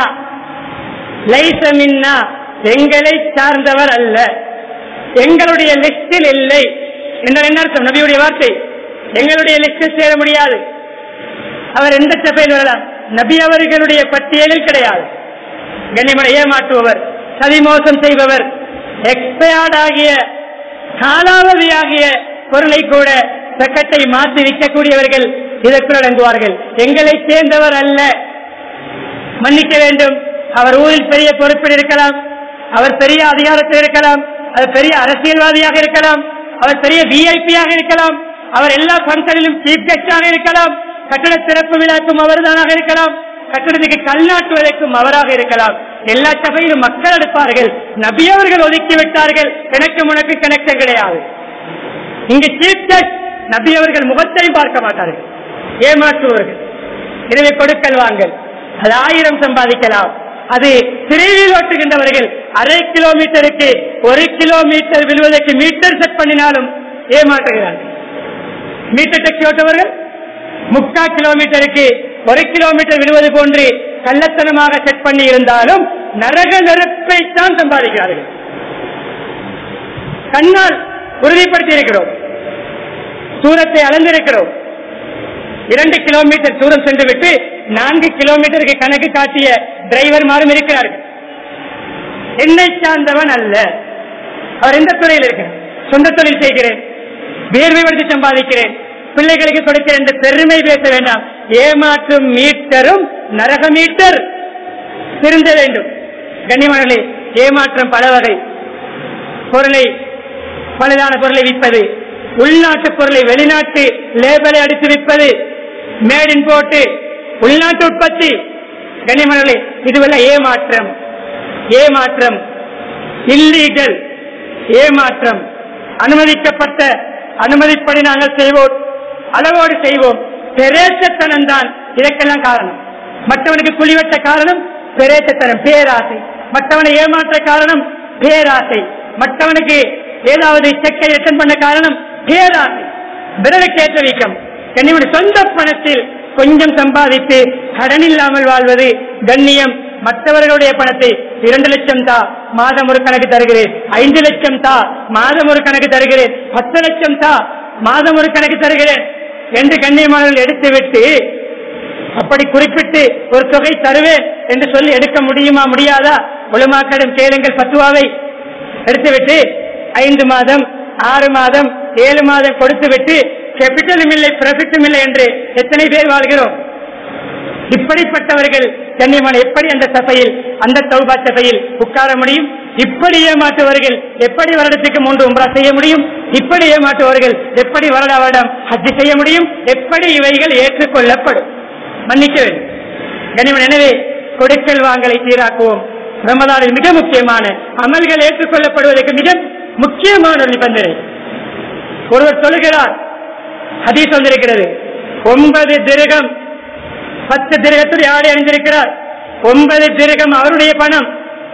Speaker 1: லைஸ மின்னா, எங்களை சார்ந்தவர் அல்ல, எங்களுடைய லிஸ்டில் இல்லை என்றால் என்ன அர்த்தம்? நபியுடைய வார்த்தை, எங்களுடைய லிஸ்டில் சேர முடியாது. அவர் எந்த சபையில் வரலாம், நபி அவர்களுடைய பட்டியலில் கிடையாது. கண்ணியமான ஏமாற்றுபவர், சதிமோசம் செய்பவர், எக்ஸ்பயர்ட் ஆகிய காலாவதியாகிய பொருளை கூட சக்கத்தை மாற்றி விற்கக்கூடியவர்கள் இதற்குள் அடங்குவார்கள். எங்களை சேர்ந்தவர் அல்ல, மன்னிக்க வேண்டும். அவர் ஊரில் பெரிய பொறுப்பில் இருக்கலாம், அவர் பெரிய அதிகாரத்தில் இருக்கலாம், அவர் பெரிய அரசியல்வாதியாக இருக்கலாம், அவர் பெரிய விஐபியாக இருக்கலாம், அவர் எல்லா பங்கனிலும் சீஃப் கெஸ்டாக இருக்கலாம், கட்டட திறப்பு விழாக்கும் அவர்தானாக இருக்கலாம், கட்டடத்துக்கு கல்நாட்டுவதற்கும் அவராக இருக்கலாம். எல்லா சபையிலும் மக்கள் எடுப்பார்கள். நபி அவர்கள் ஒதுக்கிவிட்டார்கள், எனக்கு முனக்கு கனெக்ஷன் கிடையாது. இங்கு சீஃப் கெஸ்ட் நபி அவர்கள் முகத்தை பார்க்க மாட்டார்கள், ஏமாற்றுவார்கள். எனவே கொடுக்கல் வாங்கல், அது 1000 சம்பாதிக்கலாம். அது திரையில் ஓட்டுகின்றவர்கள் 1/2 கிலோமீட்டருக்கு 1 கிலோமீட்டர் விழுவதற்கு மீட்டர் செட் பண்ணினாலும் ஏமாற்றுகிறார்கள். மீட்டர் டெக்ஸி ஓட்டுவர்கள் 3/4 கிலோமீட்டருக்கு 1 கிலோமீட்டர் விழுவது போன்று கள்ளத்தனமாக செட் பண்ணி இருந்தாலும் நரக நெருப்பைத்தான் சம்பாதிக்கிறார்கள். கண்ணால் உறுதிப்படுத்தி இருக்கிறோம், தூரத்தை அளந்திருக்கிறோம். 2 கிலோமீட்டர் தூரம் சென்று விட்டு 4 கிலோமீட்டருக்கு கணக்கு காட்டிய டிரைவர் மாறும் இருக்கிறார்கள். என்னை சார்ந்தவன் அல்ல, அவர் எந்த துறையில் இருக்கிறார்? சொந்த தொழில் செய்கிறேன், வேர்வைப்படுத்தி சம்பாதிக்கிறேன், பிள்ளைகளுக்கு கொடுக்கிறேன் என்று பெருமை பேச வேண்டாம். ஏமாற்றும் மீட்டரும் நரக மீட்டர் திருந்த வேண்டும். கண்ணியமானே, ஏமாற்றம் பல வகை. பொருளை, பலதான பொருளை விற்பது, உள்நாட்டு பொருளை வெளிநாட்டு லேபலை அடித்து விற்பது, மேடின் போட்டு உள்நாட்டு உற்பத்தி. கண்ணியமானே, இதுவெல்லாம் ஏமாற்றம். ஏமாற்றம் இல்லீகல், ஏமாற்றம். அனுமதிக்கப்பட்ட அனுமதிப்படி நாங்கள் செய்வோம், அளவோடு செய்வோம். பெரேச்சத்தனம் தான் இதற்கெல்லாம் காரணம். மற்றவனுக்கு குழிவெட்ட காரணம் பெரேச்சத்தனம், பேராசை. மற்றவனை ஏமாற்ற காரணம் பேராசை. மற்றவனுக்கு ஏதாவது செக்கை ரிட்டர்ன் பண்ண காரணம் பேராசை, விரலுக்கேற்ற வீக்கம். கண்ணியமான சொந்த பணத்தில் கொஞ்சம் சம்பாதித்து கடன் இல்லாமல் வாழ்வது கண்ணியம். மற்றவர்களுடைய பணத்தை 2 லட்சம் தா, மாதம் ஒரு கணக்கு தருகிறேன், 5 லட்சம் தா, மாதம் ஒரு கணக்கு தருகிறேன், 10 லட்சம் தா, மாதம் ஒரு கணக்கு தருகிறேன் என்று கண்ணியமானவர்கள் எடுத்துவிட்டு, அப்படி குறிப்பிட்டு ஒரு தொகை தருவேன் என்று சொல்லி எடுக்க முடியுமா முடியாதா? உலமாக்களிடம் கேளுங்கள், பத்துவாவை எடுத்துவிட்டு 5 மாதம் 6 மாதம் 7 மாதம் கொடுத்துவிட்டு கேபிட்டலும் இல்லை ப்ராஃபிட்டும் இல்லை என்று எத்தனை பேர் வாழ்கிறோம்? இப்படிப்பட்டவர்கள் கண்ணியமான எப்படி அந்த சபையில், அந்த தௌபா சபையில் உட்கார முடியும்? இப்படி ஏமாற்றுவர்கள் எப்படி வருடத்துக்கு 3 உம்ரா செய்ய முடியும்? இப்படி ஏமாற்றுவர்கள் எப்படி வருடம் ஹஜ் செய்ய முடியும்? எப்படி இவைகள் ஏற்றுக்கொள்ளப்படும்? மன்னிக்க வேண்டும் கண்ணியமான. எனவே கொடுக்கல் வாங்கலை சீராக்குவோம். ரமலானில் மிக முக்கியமான அமல்கள் ஏற்றுக்கொள்ளப்படுவதற்கு மிக முக்கியமான ஒரு நிபந்தனை. ஒருவர் சொல்லுகிறார், ஹதீஸ் வந்திருக்கிறது, 9 திரகம் 10 திரகத்துடைய ஆடை அணிந்திருக்கிறார். 9 திரகம் அவருடைய பணம்,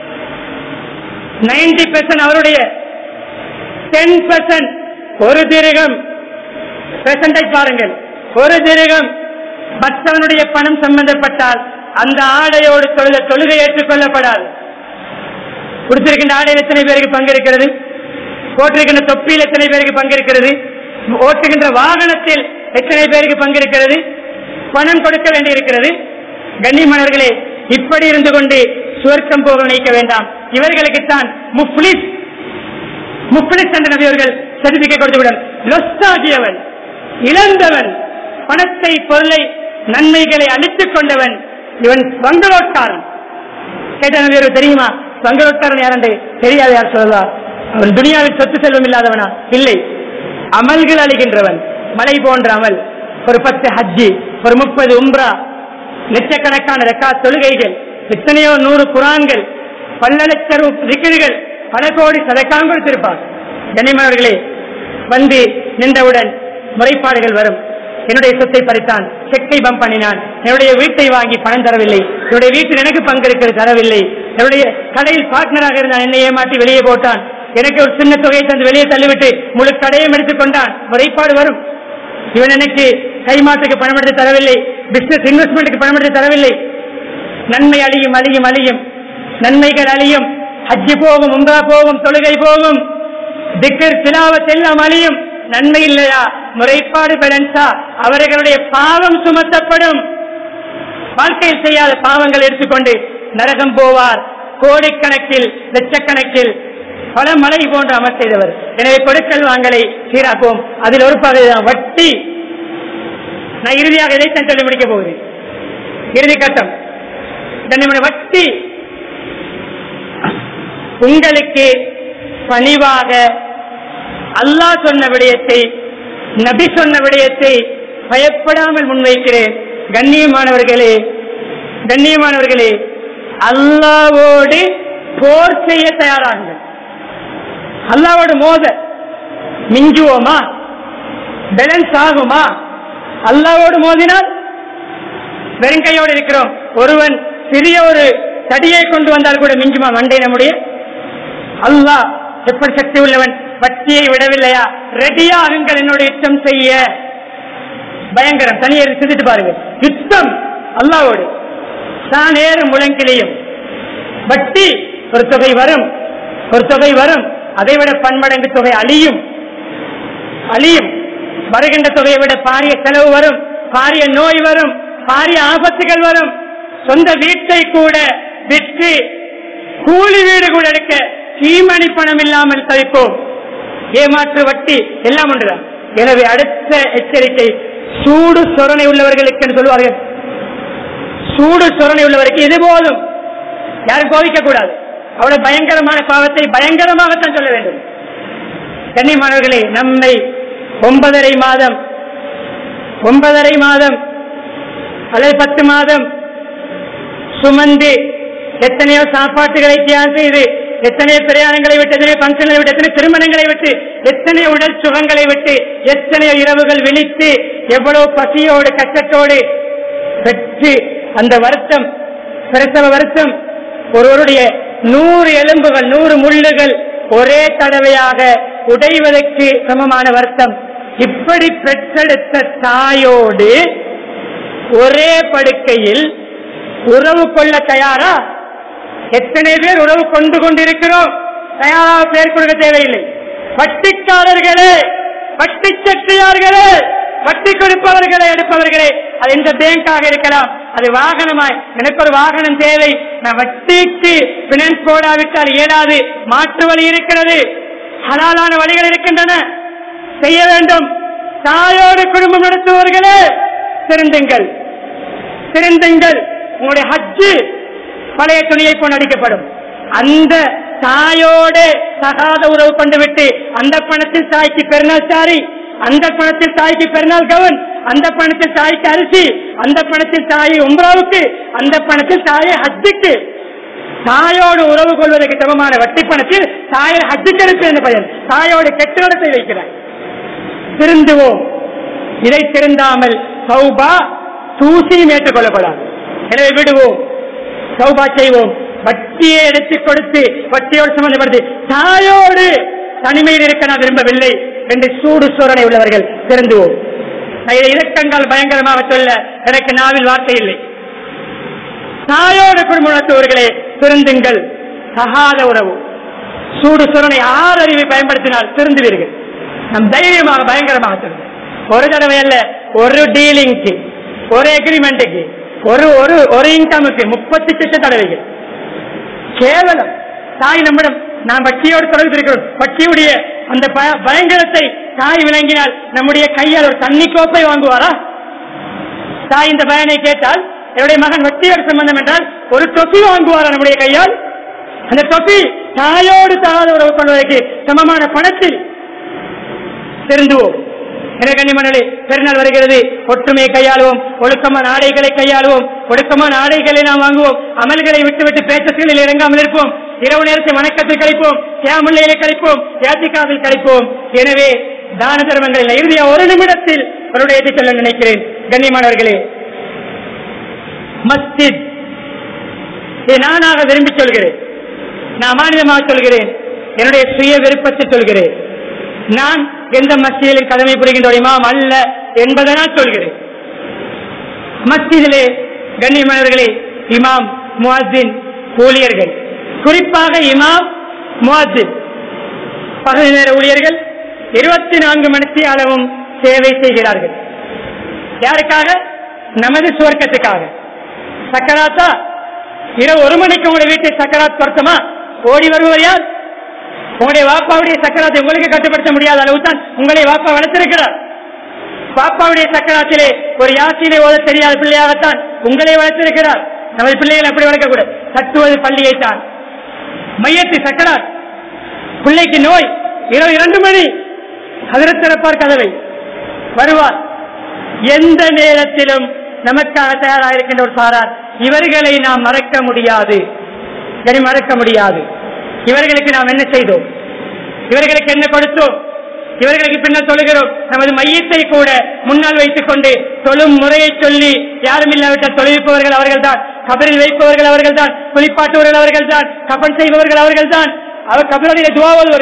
Speaker 1: 90% அவருடைய, 10% ஒரு திரகம். பெர்சன்டேஜ் பாருங்கள், ஒரு திரகம் மற்றவனுடைய பணம் சம்பந்தப்பட்டால் அந்த ஆடையோடு தொழுகை ஏற்றுக்கொள்ளப்படாது. கொடுத்திருக்கின்ற ஆடையில் எத்தனை பேருக்கு பங்கிருக்கிறது? போட்டிருக்கின்ற தொப்பியில் எத்தனை பேருக்கு பங்கிருக்கிறது? ஓட்டுகின்ற வாகனத்தில் எத்தனை பேருக்கு பங்கிருக்கிறது? பணம் கொடுக்க வேண்டியிருக்கிறது. கண்ணியமானவர்களே, இப்படி இருந்து கொண்டு சுவர்க்கம் போக நினைக்க வேண்டாம். இவர்களுக்குத்தான் முஃப்லிஸ் என்ற நபியவர்கள் சர்டிபிகேட் கொடுத்துவிடும். லொஸ்டாகியவன், இழந்தவன், பணத்தை, பொருளை, நன்மைகளை அளித்துக் கொண்டவன், இவன் பங்களோட்காரன். கேட்ட நபியர்கள் தெரியுமா? பங்களோட்காரன் யாரென்று தெரியாது. யார் சொல்லலாம்? அவன் துனியாவில் சொத்து செல்வம் இல்லாதவனா? இல்லை, அமல்கள் அளிக்கின்றவன். மலை போன்ற அமல், ஒரு 10 ஹஜ்ஜி, ஒரு 30 உம்ரா, லட்சக்கணக்கான ரக்காத் தொழுகைகள், எத்தனையோ 100 குரான்கள், பல லட்சம் திக்ர்கள், பல கோடி சதக்காம் கொடுத்திருப்பார். கண்ணியமானவர்களே, வந்து நின்றவுடன் முறைப்பாடுகள் வரும். என்னுடைய சொத்தை பறித்தான், செக்கை பம்ப் பண்ணினான், என்னுடைய வீட்டை வாங்கி பணம் தரவில்லை, என்னுடைய வீட்டில் எனக்கு பங்கு இருக்கிறது தரவில்லை, என்னுடைய கடையில் பார்ட்னராக இருந்தான், என்னை ஏமாற்றி வெளியே போட்டான், எனக்கு ஒரு சின்ன தொகையை தந்து வெளியே தள்ளிவிட்டு முழு கடையும் எடுத்துக் கொண்டான். முறைப்பாடு வரும். இவன் எனக்கு கைமாற்றுக்கு பணம் எடுத்து தரவில்லை, பிசினஸ் இன்வெஸ்ட்மெண்ட்டுக்கு பணம் எடுத்து தரவில்லை. நன்மை அழியும், அழியும், அழியும், நன்மைகள் அழியும். ஹஜ்ஜி போகும், உம்ரா போகும், தொழுகை போகும், திக்ர் திலாவத் எல்லாம் அழியும். நன்மை இல்லையா? முறைப்பாடு பேலன்ஸா? அவர்களுடைய பாவம் சுமத்தப்படும். வாழ்க்கையில் செய்யாத பாவங்கள் எடுத்துக்கொண்டு நரகம் போவார். கோடிக்கணக்கில், லட்சக்கணக்கில், பல மலை போன்ற அமல் செய்தவர். எனவே கொடுக்கல் வாங்கலை சீராக்குவோம். அதில் ஒரு பகுதிதான் வட்டி. நான் இறுதியாக இதைத்தான் சொல்லி முடிக்க போகிறேன். இறுதி கட்டம் வட்டி. உங்களுக்கு பணிவாக அல்லாஹ் சொன்ன விடயத்தை, நபி சொன்ன விடயத்தை பயப்படாமல் முன்வைக்கிறேன். கண்ணியமானவர்களே, அல்லாஹ்வோடு போர் செய்ய தயாராகுங்கள். அல்லாஹ்வோடு மோத மிஞ்சுவோமா? பேலன்ஸ் ஆகுமா? அல்லாஹ்வோடு மோதினால் வெறுங்கையோடு இருக்கிறோம். ஒருவன் சிறிய ஒரு தடியை கொண்டு வந்தால் கூட மிஞ்சுமா மண்டை நம்முடைய? அல்லாஹ் எப்படி சக்தி உள்ளவன்? வட்டியை விடவில்லையா? ரெடியாகுங்கள் என்னோட யுத்தம் செய்ய. பயங்கரம். தனியை சிந்தித்து பாருங்கள். யுத்தம் அல்லாஹ்வோடு தான் ஏறும் முழங்கிலையும். வட்டி ஒரு தொகை வரும், ஒரு தொகை வரும், அதைவிட பன்மடங்கு தொகை அழியும். வருகின்ற தொகையை விட பாரிய செலவு வரும், பாரிய நோய் வரும், பாரிய ஆபத்துகள் வரும். சொந்த வீட்டை கூட விற்று கூலி வீடு கூட எடுக்க சீமணி பணம் இல்லாமல் தவிப்போம். ஏமாற்று, வட்டி எல்லாம் ஒன்றுதான். எனவே அடுத்த எச்சரிக்கை, சூடு சொரணை உள்ளவர்களுக்கு என்று சொல்வார்கள். சூடு சொரணை உள்ளவருக்கு இது போதும், யாரும் கோவிக்க கூடாது. அவ்வளவு பயங்கரமான பாவத்தை பயங்கரமாகத்தான் சொல்ல வேண்டும். கண்ணியமானவர்களே, நம்மை 9.5 மாதம் அல்லது 10 மாதம் சுமந்து எத்தனையோ சாப்பாட்டுகளை தியாகம் செய்து, எத்தனையோ பிரயாணங்களை விட்டு, எத்தனையோ பங்கன்களை விட்டு, எத்தனை திருமணங்களை விட்டு, எத்தனையோ உடல் சுகங்களை விட்டு, எத்தனையோ இரவுகள் விழித்து, எவ்வளவு பசியோடு கஷ்டத்தோடு பெற்று அந்த வருத்தம், பிரசவ வருத்தம், ஒருவருடைய 100 எலும்புகள் 100 முள்ளுகள் ஒரே தடவையாக உடைவதற்கு சமமான வருத்தம். இப்படி பெற்றெடுத்த தாயோடு ஒரே படுக்கையில் உறவு கொள்ள தயாரா? எத்தனை பேர் உறவு கொண்டிருக்கிறோம்? தயாராக பேர் கொடுக்க தேவையில்லை. வட்டிக்காரர்களே, வட்டி சக்தியார்களே, வட்டி கொடுப்பவர்களே, எடுப்பவர்களே, அது எந்த பேங்காக இருக்கலாம், அது வாகனமாய், எனக்கு ஒரு வாகனம் தேவை, நான் வட்டிக்கு பினான்ஸ் போடாவிட்டால் இயலாது, மாற்று வழி இருக்கிறது, ஹலாலான வழிகள் இருக்கின்றன, செய்ய வேண்டும். தாயோடு குடும்பம் நடத்துவர்களே, திருந்துங்கள். உங்களுடைய ஹஜ்ஜு பழைய துணியை போல் அடிக்கப்படும். அந்த தாயோடு தகாத உறவு கொண்டு விட்டு, அந்த பணத்தில் தாய்க்கு பெருநாள் சாரி, அந்த பணத்தில் தாய்க்கு பெருநாள் கவன், அந்த பணத்தில் தாய்க்கு அரிசி, அந்த பணத்தில் தாயை உம்ராவுக்கு, அந்த பணத்தில் தாயை ஹஜ்ஜுக்கு. தாயோடு உறவு கொள்வதற்கு சமமான வட்டி பணத்தில் தாயை ஹஜ்ஜுக்கு அனுப்பி பயன் தாயோடு கெட்டிடத்தை வைக்கிறார். திருந்துவோம். இதை திருந்தாமல் சௌபா தூசியும் ஏற்றுக்கொள்ளப்படாது. எனவே விடுவோம், சௌபா செய்வோம். வட்டியை எடுத்துக் கொடுத்து வட்டியோடு சம்பந்தப்படுத்தி தாயோடு தனிமையில் இருக்க நான் விரும்பவில்லை என்று சூடு சோரணை உள்ளவர்கள் திருந்துவோம். இலக்கங்கள் பயங்கரமாக சொல்ல எனக்கு நாவில் வார்த்தை இல்லை. தாயோடு குடும்ப நடத்துவர்களே திருந்துங்கள். சகாத உறவு சூடு சுரணை 6 அறிவை பயன்படுத்தினால் திருந்துவீர்கள். நம் தைரியமாக பயங்கரமாக திருந்து. ஒரு தடவை அல்ல, ஒரு டீலிங்க்கு, ஒரு அக்ரிமெண்ட்டுக்கு, ஒரு இன்கமுக்கு 38 தடவைகள். கேவலம் தாய் நம்மிடம் நாம் வட்டியோடு தொடர்பு இருக்கிறோம். வட்டியுடைய அந்த பயங்கரத்தை தாய் விளங்கினால் நம்முடைய கையால் ஒரு தண்ணி கோப்பை வாங்குவாரா? தாய் இந்த பயனை கேட்டால் என்னுடைய மகன் வட்டியோடு சம்பந்தம் என்றால் ஒரு தொப்பி வாங்குவாரா நம்முடைய கையால்? அந்த தொப்பி தாயோடு தகாத உறவு கொள்வதற்கு சமமான பணத்தில் திருந்துவோம். கண்ணியமானவர்களே, பெருநாள் வருகிறது. ஒற்றுமையை கையாளுவோம், ஒழுக்கமான ஆடைகளை கையாளுவோம், ஒழுக்கமான ஆடைகளை நாம் வாங்குவோம், அமல்களை விட்டுவிட்டு பேச்சல்களில் இறங்காமல் இருப்போம், இரவு நேரத்தை வணக்கத்தில் கழிப்போம், தியாமுல்லையிலே கழிப்போம், யாத்திகாவில் கழிப்போம். எனவே தான தர்மங்களில் இறுதியா ஒரு நிமிடத்தில் அவருடைய சொல்ல நினைக்கிறேன். கண்ணியமானவர்களே, மஸ்ஜித் நானாக விரும்பி சொல்கிறேன், நான் அமானிதமாக சொல்கிறேன், என்னுடைய சுய விருப்பத்தை சொல்கிறேன். நான் எந்த மஸ்ஜிதில் கடமை புரிகின்ற இமாம் அல்ல என்பதனால் சொல்கிறேன். மஸ்ஜிதிலே கண்ணியமானவர்களே, இமாம், முஅஸ்ஸின், ஊழியர்கள், குறிப்பாக இமாம், முஅஸ்ஸின், பகல் நேர ஊழியர்கள் 24 மணி அளவும் சேவை செய்கிறார்கள். யாருக்காக? நமது சுவர்க்கத்துக்காக. சக்கராத்தா இரவு 1 மணிக்கு உங்களுடைய வீட்டை சக்கராத் பொருத்தமா? ஓடி வருவர் யார்? உங்களுடைய வாப்பாவுடைய சக்கராத்தை உங்களுக்கு கட்டுப்படுத்த முடியாத அளவு தான் உங்களை வாப்பா வளர்த்திருக்கிறார். பாப்பாவுடைய சக்கராத்திலே ஒரு யாத்திரை ஓத தெரியாத பிள்ளையாகத்தான் உங்களை வளர்த்திருக்கிறார். நமது பிள்ளைகள் அப்படி வளர்க்கக்கூடாது. தட்டுவது பள்ளியைத்தான். மையத்து சக்கராத், பிள்ளைக்கு நோய், இரவு 2 மணி ஹஜ்ரத் திறப்பார் கதவை, வருவார். எந்த நேரத்திலும் நமக்காக தயாராக இருக்கின்ற ஒரு சாரார். இவர்களை நாம் மறக்க முடியாது, மறக்க முடியாது. இவர்களுக்கு நாம் என்ன செய்தோம்? இவர்களுக்கு என்ன கொடுத்தோம்? இவர்களுக்கு பின்னால் தொழுகிறோம். நமது மையத்தை கூட முன்னால் வைத்துக் கொண்டு தொழும் முறையை சொல்லி யாரும் இல்லாவிட்டால் தொழுவிப்பவர்கள் அவர்கள் தான், கபரில் வைப்பவர்கள் அவர்கள் தான், குளிப்பாட்டுவர்கள் அவர்கள் தான், கபன் செய்பவர்கள் அவர்கள் தான். அவர் கபரிலே துவா ஓதுவர்.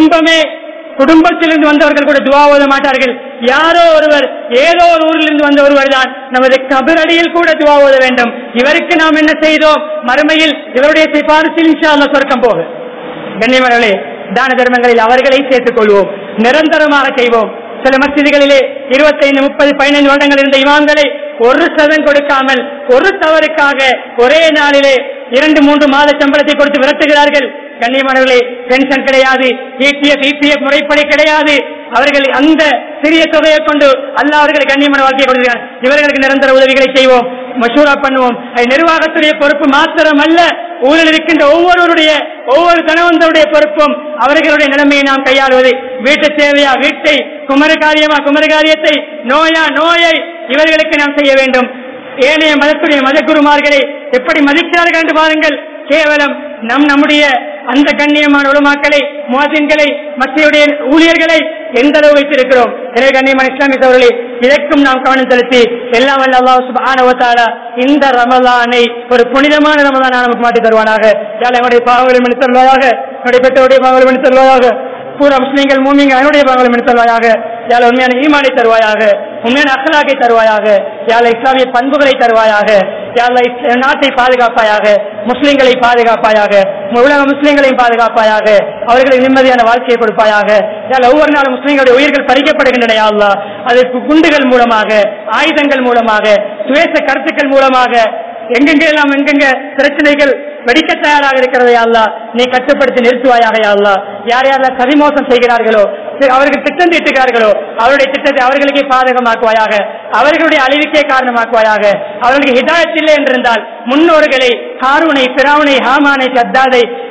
Speaker 1: குடும்பத்திலிருந்து வந்தவர்கள் கூட துவா ஓத மாட்டார்கள். யாரோ ஒருவர், ஏதோ ஒரு ஊரிலிருந்து வந்த ஒருவர் தான் நமது கபரடியில் கூட துவா ஓத வேண்டும். இவருக்கு நாம் என்ன செய்தோம்? மறுமையில் இவருடைய சிபாரிசில் இன்ஷா அல்லாஹ் சொர்க்கம் போக. கண்ணியமானவர்களே, தான தர்மங்களில் அவர்களை சேர்த்துக் கொள்வோம், நிரந்தரமாக செய்வோம். சில மஸ்ஜிதுகளிலே 25, 30, 15 வருடங்கள் இருந்த இமாம்களை 1% கொடுக்காமல் ஒரு தவறுக்காக ஒரே நாளிலே 2-3 மாத சம்பளத்தை கொடுத்து விரட்டுகிறார்கள். கண்ணியமானவர்களே, பென்ஷன் கிடையாது, EPF முறைப்படி கிடையாது. அவர்கள் அந்த சிறிய தொகையை கொண்டு அல்லாஹ் அவர்கள் கண்ணியமான வாழ்க்கையை கொடுக்கிறார். இவர்களுக்கு நிரந்தர உதவிகளை செய்வோம், மஷூரா பண்ணுவோம். அது நிர்வாகத்துடைய பொறுப்பு மாத்திரம் அல்ல, ஊரில் இருக்கின்ற ஒவ்வொரு கணவந்தருடைய பொறுப்பும். அவர்களுடைய நிலைமையை நாம் கையாளுவது. வீட்டு தேவையா வீட்டை, குமரகாரியத்தை, நோயா நோயை இவர்களுக்கு நாம் செய்ய வேண்டும். ஏனைய மதத்துடைய மதகுருமார்களை எப்படி மதிக்கிறார்கள் என்று பாருங்கள். கேவலம் நம்முடைய அந்த கண்ணியமான உலமாக்களை, முஅஸ்ஸின்களை, மத்தியுடைய ஊழியர்களை எந்த அளவு வைத்திருக்கிறோம். எனவே கண்ணியமான இஸ்லாமிய சகோதரர்களே, இதற்கும் நாம் கவனம் செலுத்தி எல்லாம் வல்ல அல்லாஹ் சுப்ஹானஹு வ தஆலா இந்த ரமலானை ஒரு புனிதமான ரமலானாக நமக்கு மாற்றி தருவானாக. எங்களுடைய பாவங்களை மன்னித்து தருவாயாக, என்னுடைய பெற்றோருடைய பாவங்களை மன்னித்து தருவாயாக, பூரா முஸ்லிம்கள் மூமின்கள் அவருடைய பாவங்களை மன்னித்து தருவாயாக. யாழ் உண்மையான ஈமானை தருவாயாக, உண்மையான அக்லாக்கை தருவாயாக, யாழ் இஸ்லாமிய பண்புகளை தருவாயாக, யாழ் நாட்டை பாதுகாப்பாயாக, முஸ்லிம்களை பாதுகாப்பாயாக, உலக முஸ்லிம்களையும் பாதுகாப்பாயாக, அவர்களுக்கு நிம்மதியான வாழ்க்கையை கொடுப்பாயாக. யாழ் ஒவ்வொரு நாளும் முஸ்லிம்களுடைய உயிர்கள் பறிக்கப்படுகின்றன. யா அல்லாஹ், அதற்கு குண்டுகள் மூலமாக, ஆயுதங்கள் மூலமாக, சுவேச கருத்துக்கள் மூலமாக எங்கெங்க பிரச்சனைகள் வெடிக்க தயாராக இருக்கிறது. யா அல்லாஹ், நீ கட்டுப்படுத்தி நிறுத்துவாயாக. யா அல்லாஹ், யார் யாரெல்லாம் சதிமோசம் செய்கிறார்களோ, அவர்கள் திட்டம் தீட்டுகிறார்களோ, அவருடைய திட்டத்தை அவர்களுக்கே பாதகமாக்குவாயாக, அவர்களுடைய அழிவுக்கே காரணமாக்குவாயாக. அவர்களுக்கு ஹிதாயத் இல்லை என்றிருந்தால் முன்னோர்களை, காரூனை, பிராவுனை, ஹாமானை, சத்தாதை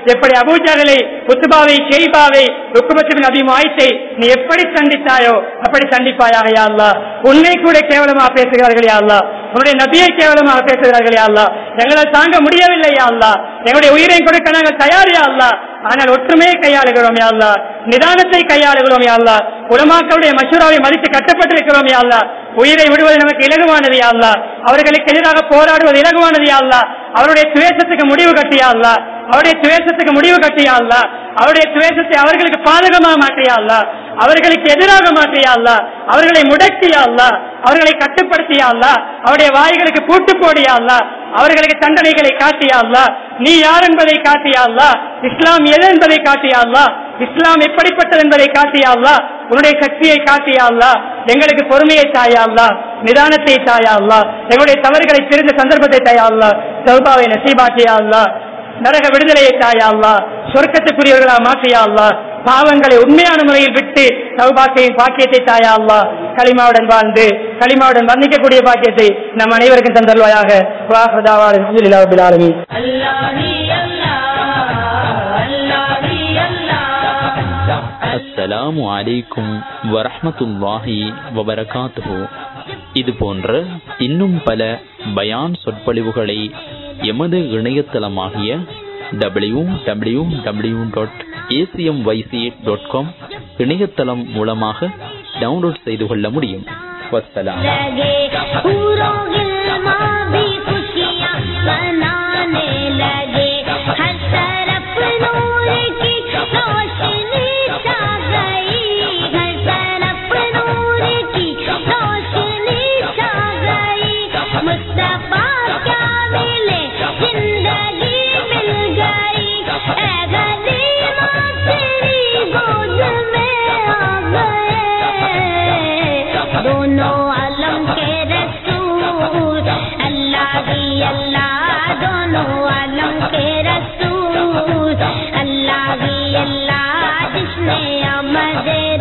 Speaker 1: எப்படி அபூஜஹலை, உத்பாவை, ஷைபாவை, உக்பத் பின் அபீ முஆய்த்தை நீ எப்படி சந்தித்தாயோ அப்படி சந்திப்பாயாக யா அல்லாஹ். உன்னை கூட கேவலமாக பேசுகிறார்கள் யா அல்லாஹ், உன்னுடைய நபியை கேவலமாக பேசுகிறார்கள் யா அல்லாஹ். எங்களால் தாங்க முடியவில்லை யா அல்லாஹ். எங்களுடைய உயிரை கொடுக்க நாங்கள் தயார் யா அல்லாஹ். ஆனால் ஒற்றுமையை கையாளுகிறோம் யா அல்லாஹ், நிதானத்தை கையாளுகிறோம் யா அல்லாஹ், உலமாக்களுடைய மஷூராவை மதித்து கட்டப்பட்டிருக்கிறோம் யா அல்லாஹ். உயிரை விடுவது நமக்கு இலகுவானது யா அல்லாஹ், அவர்களுக்கு எதிராக போராடுவது இலகுவானது யா அல்லாஹ். அவருடைய துவேஷத்துக்கு முடிவு கட்டியா அல்லாஹ், அவருடைய துவேஷத்துக்கு முடிவு கட்டியா அல்லாஹ், அவருடைய துவேஷத்தை அவர்களுக்கு பாதகமாக மாற்றியா அல்லாஹ், அவர்களுக்கு எதிராக மாற்றியா அல்லாஹ், அவர்களை முடக்கியா அல்லாஹ், அவர்களை கட்டுப்படுத்தியா அல்லாஹ், அவருடைய வாய்களுக்கு பூட்டு போடியா அல்லாஹ், அவர்களுக்கு தண்டனைகளை காட்டியா அல்லாஹ். நீ யார் என்பதை காட்டியா அல்லாஹ், இஸ்லாம் எது என்பதை காட்டியா அல்லாஹ், இஸ்லாம் எப்படிப்பட்டது என்பதை காட்டியா அல்லாஹ், உன்னுடைய சக்தியை காட்டியா அல்லாஹ். எங்களுக்கு பொறுமையை தாயா அல்லாஹ், நிதானத்தை தாயா அல்லாஹ், எங்களுடைய தவறுகளை தெரிந்த சந்தர்ப்பத்தை தாயா அல்லாஹ், தௌபாவை நசீபாக்கியா அல்லாஹ், நரக விடுதலையை தாயா அல்லாஹ், சொர்க்கத்துக்குரியவர்களாக மாற்றியா அல்லாஹ், பாவங்களை உண்மையான முறையில் விட்டு தௌபாக்கையின் பாக்கியத்தை தாயா அல்லாஹ், களிமாவுடன் வாழ்ந்து களிமாவுடன் வந்திக்கக்கூடிய பாக்கியத்தை நம் அனைவருக்கும் தந்தருவாயாக.
Speaker 2: அஸ்ஸலாமு அலைக்கும் வரஹ்மத்துல்லாஹி வபரகாத்துஹு. இது போன்ற இன்னும் பல பயான் சொற்பொழிவுகளை எமது இணையதளமாகிய www.acmyc.com இணையதளம் மூலமாக டவுன்லோட் செய்து கொள்ள முடியும். வஸ்ஸலாம்.
Speaker 3: अल्लाह जिसने अमद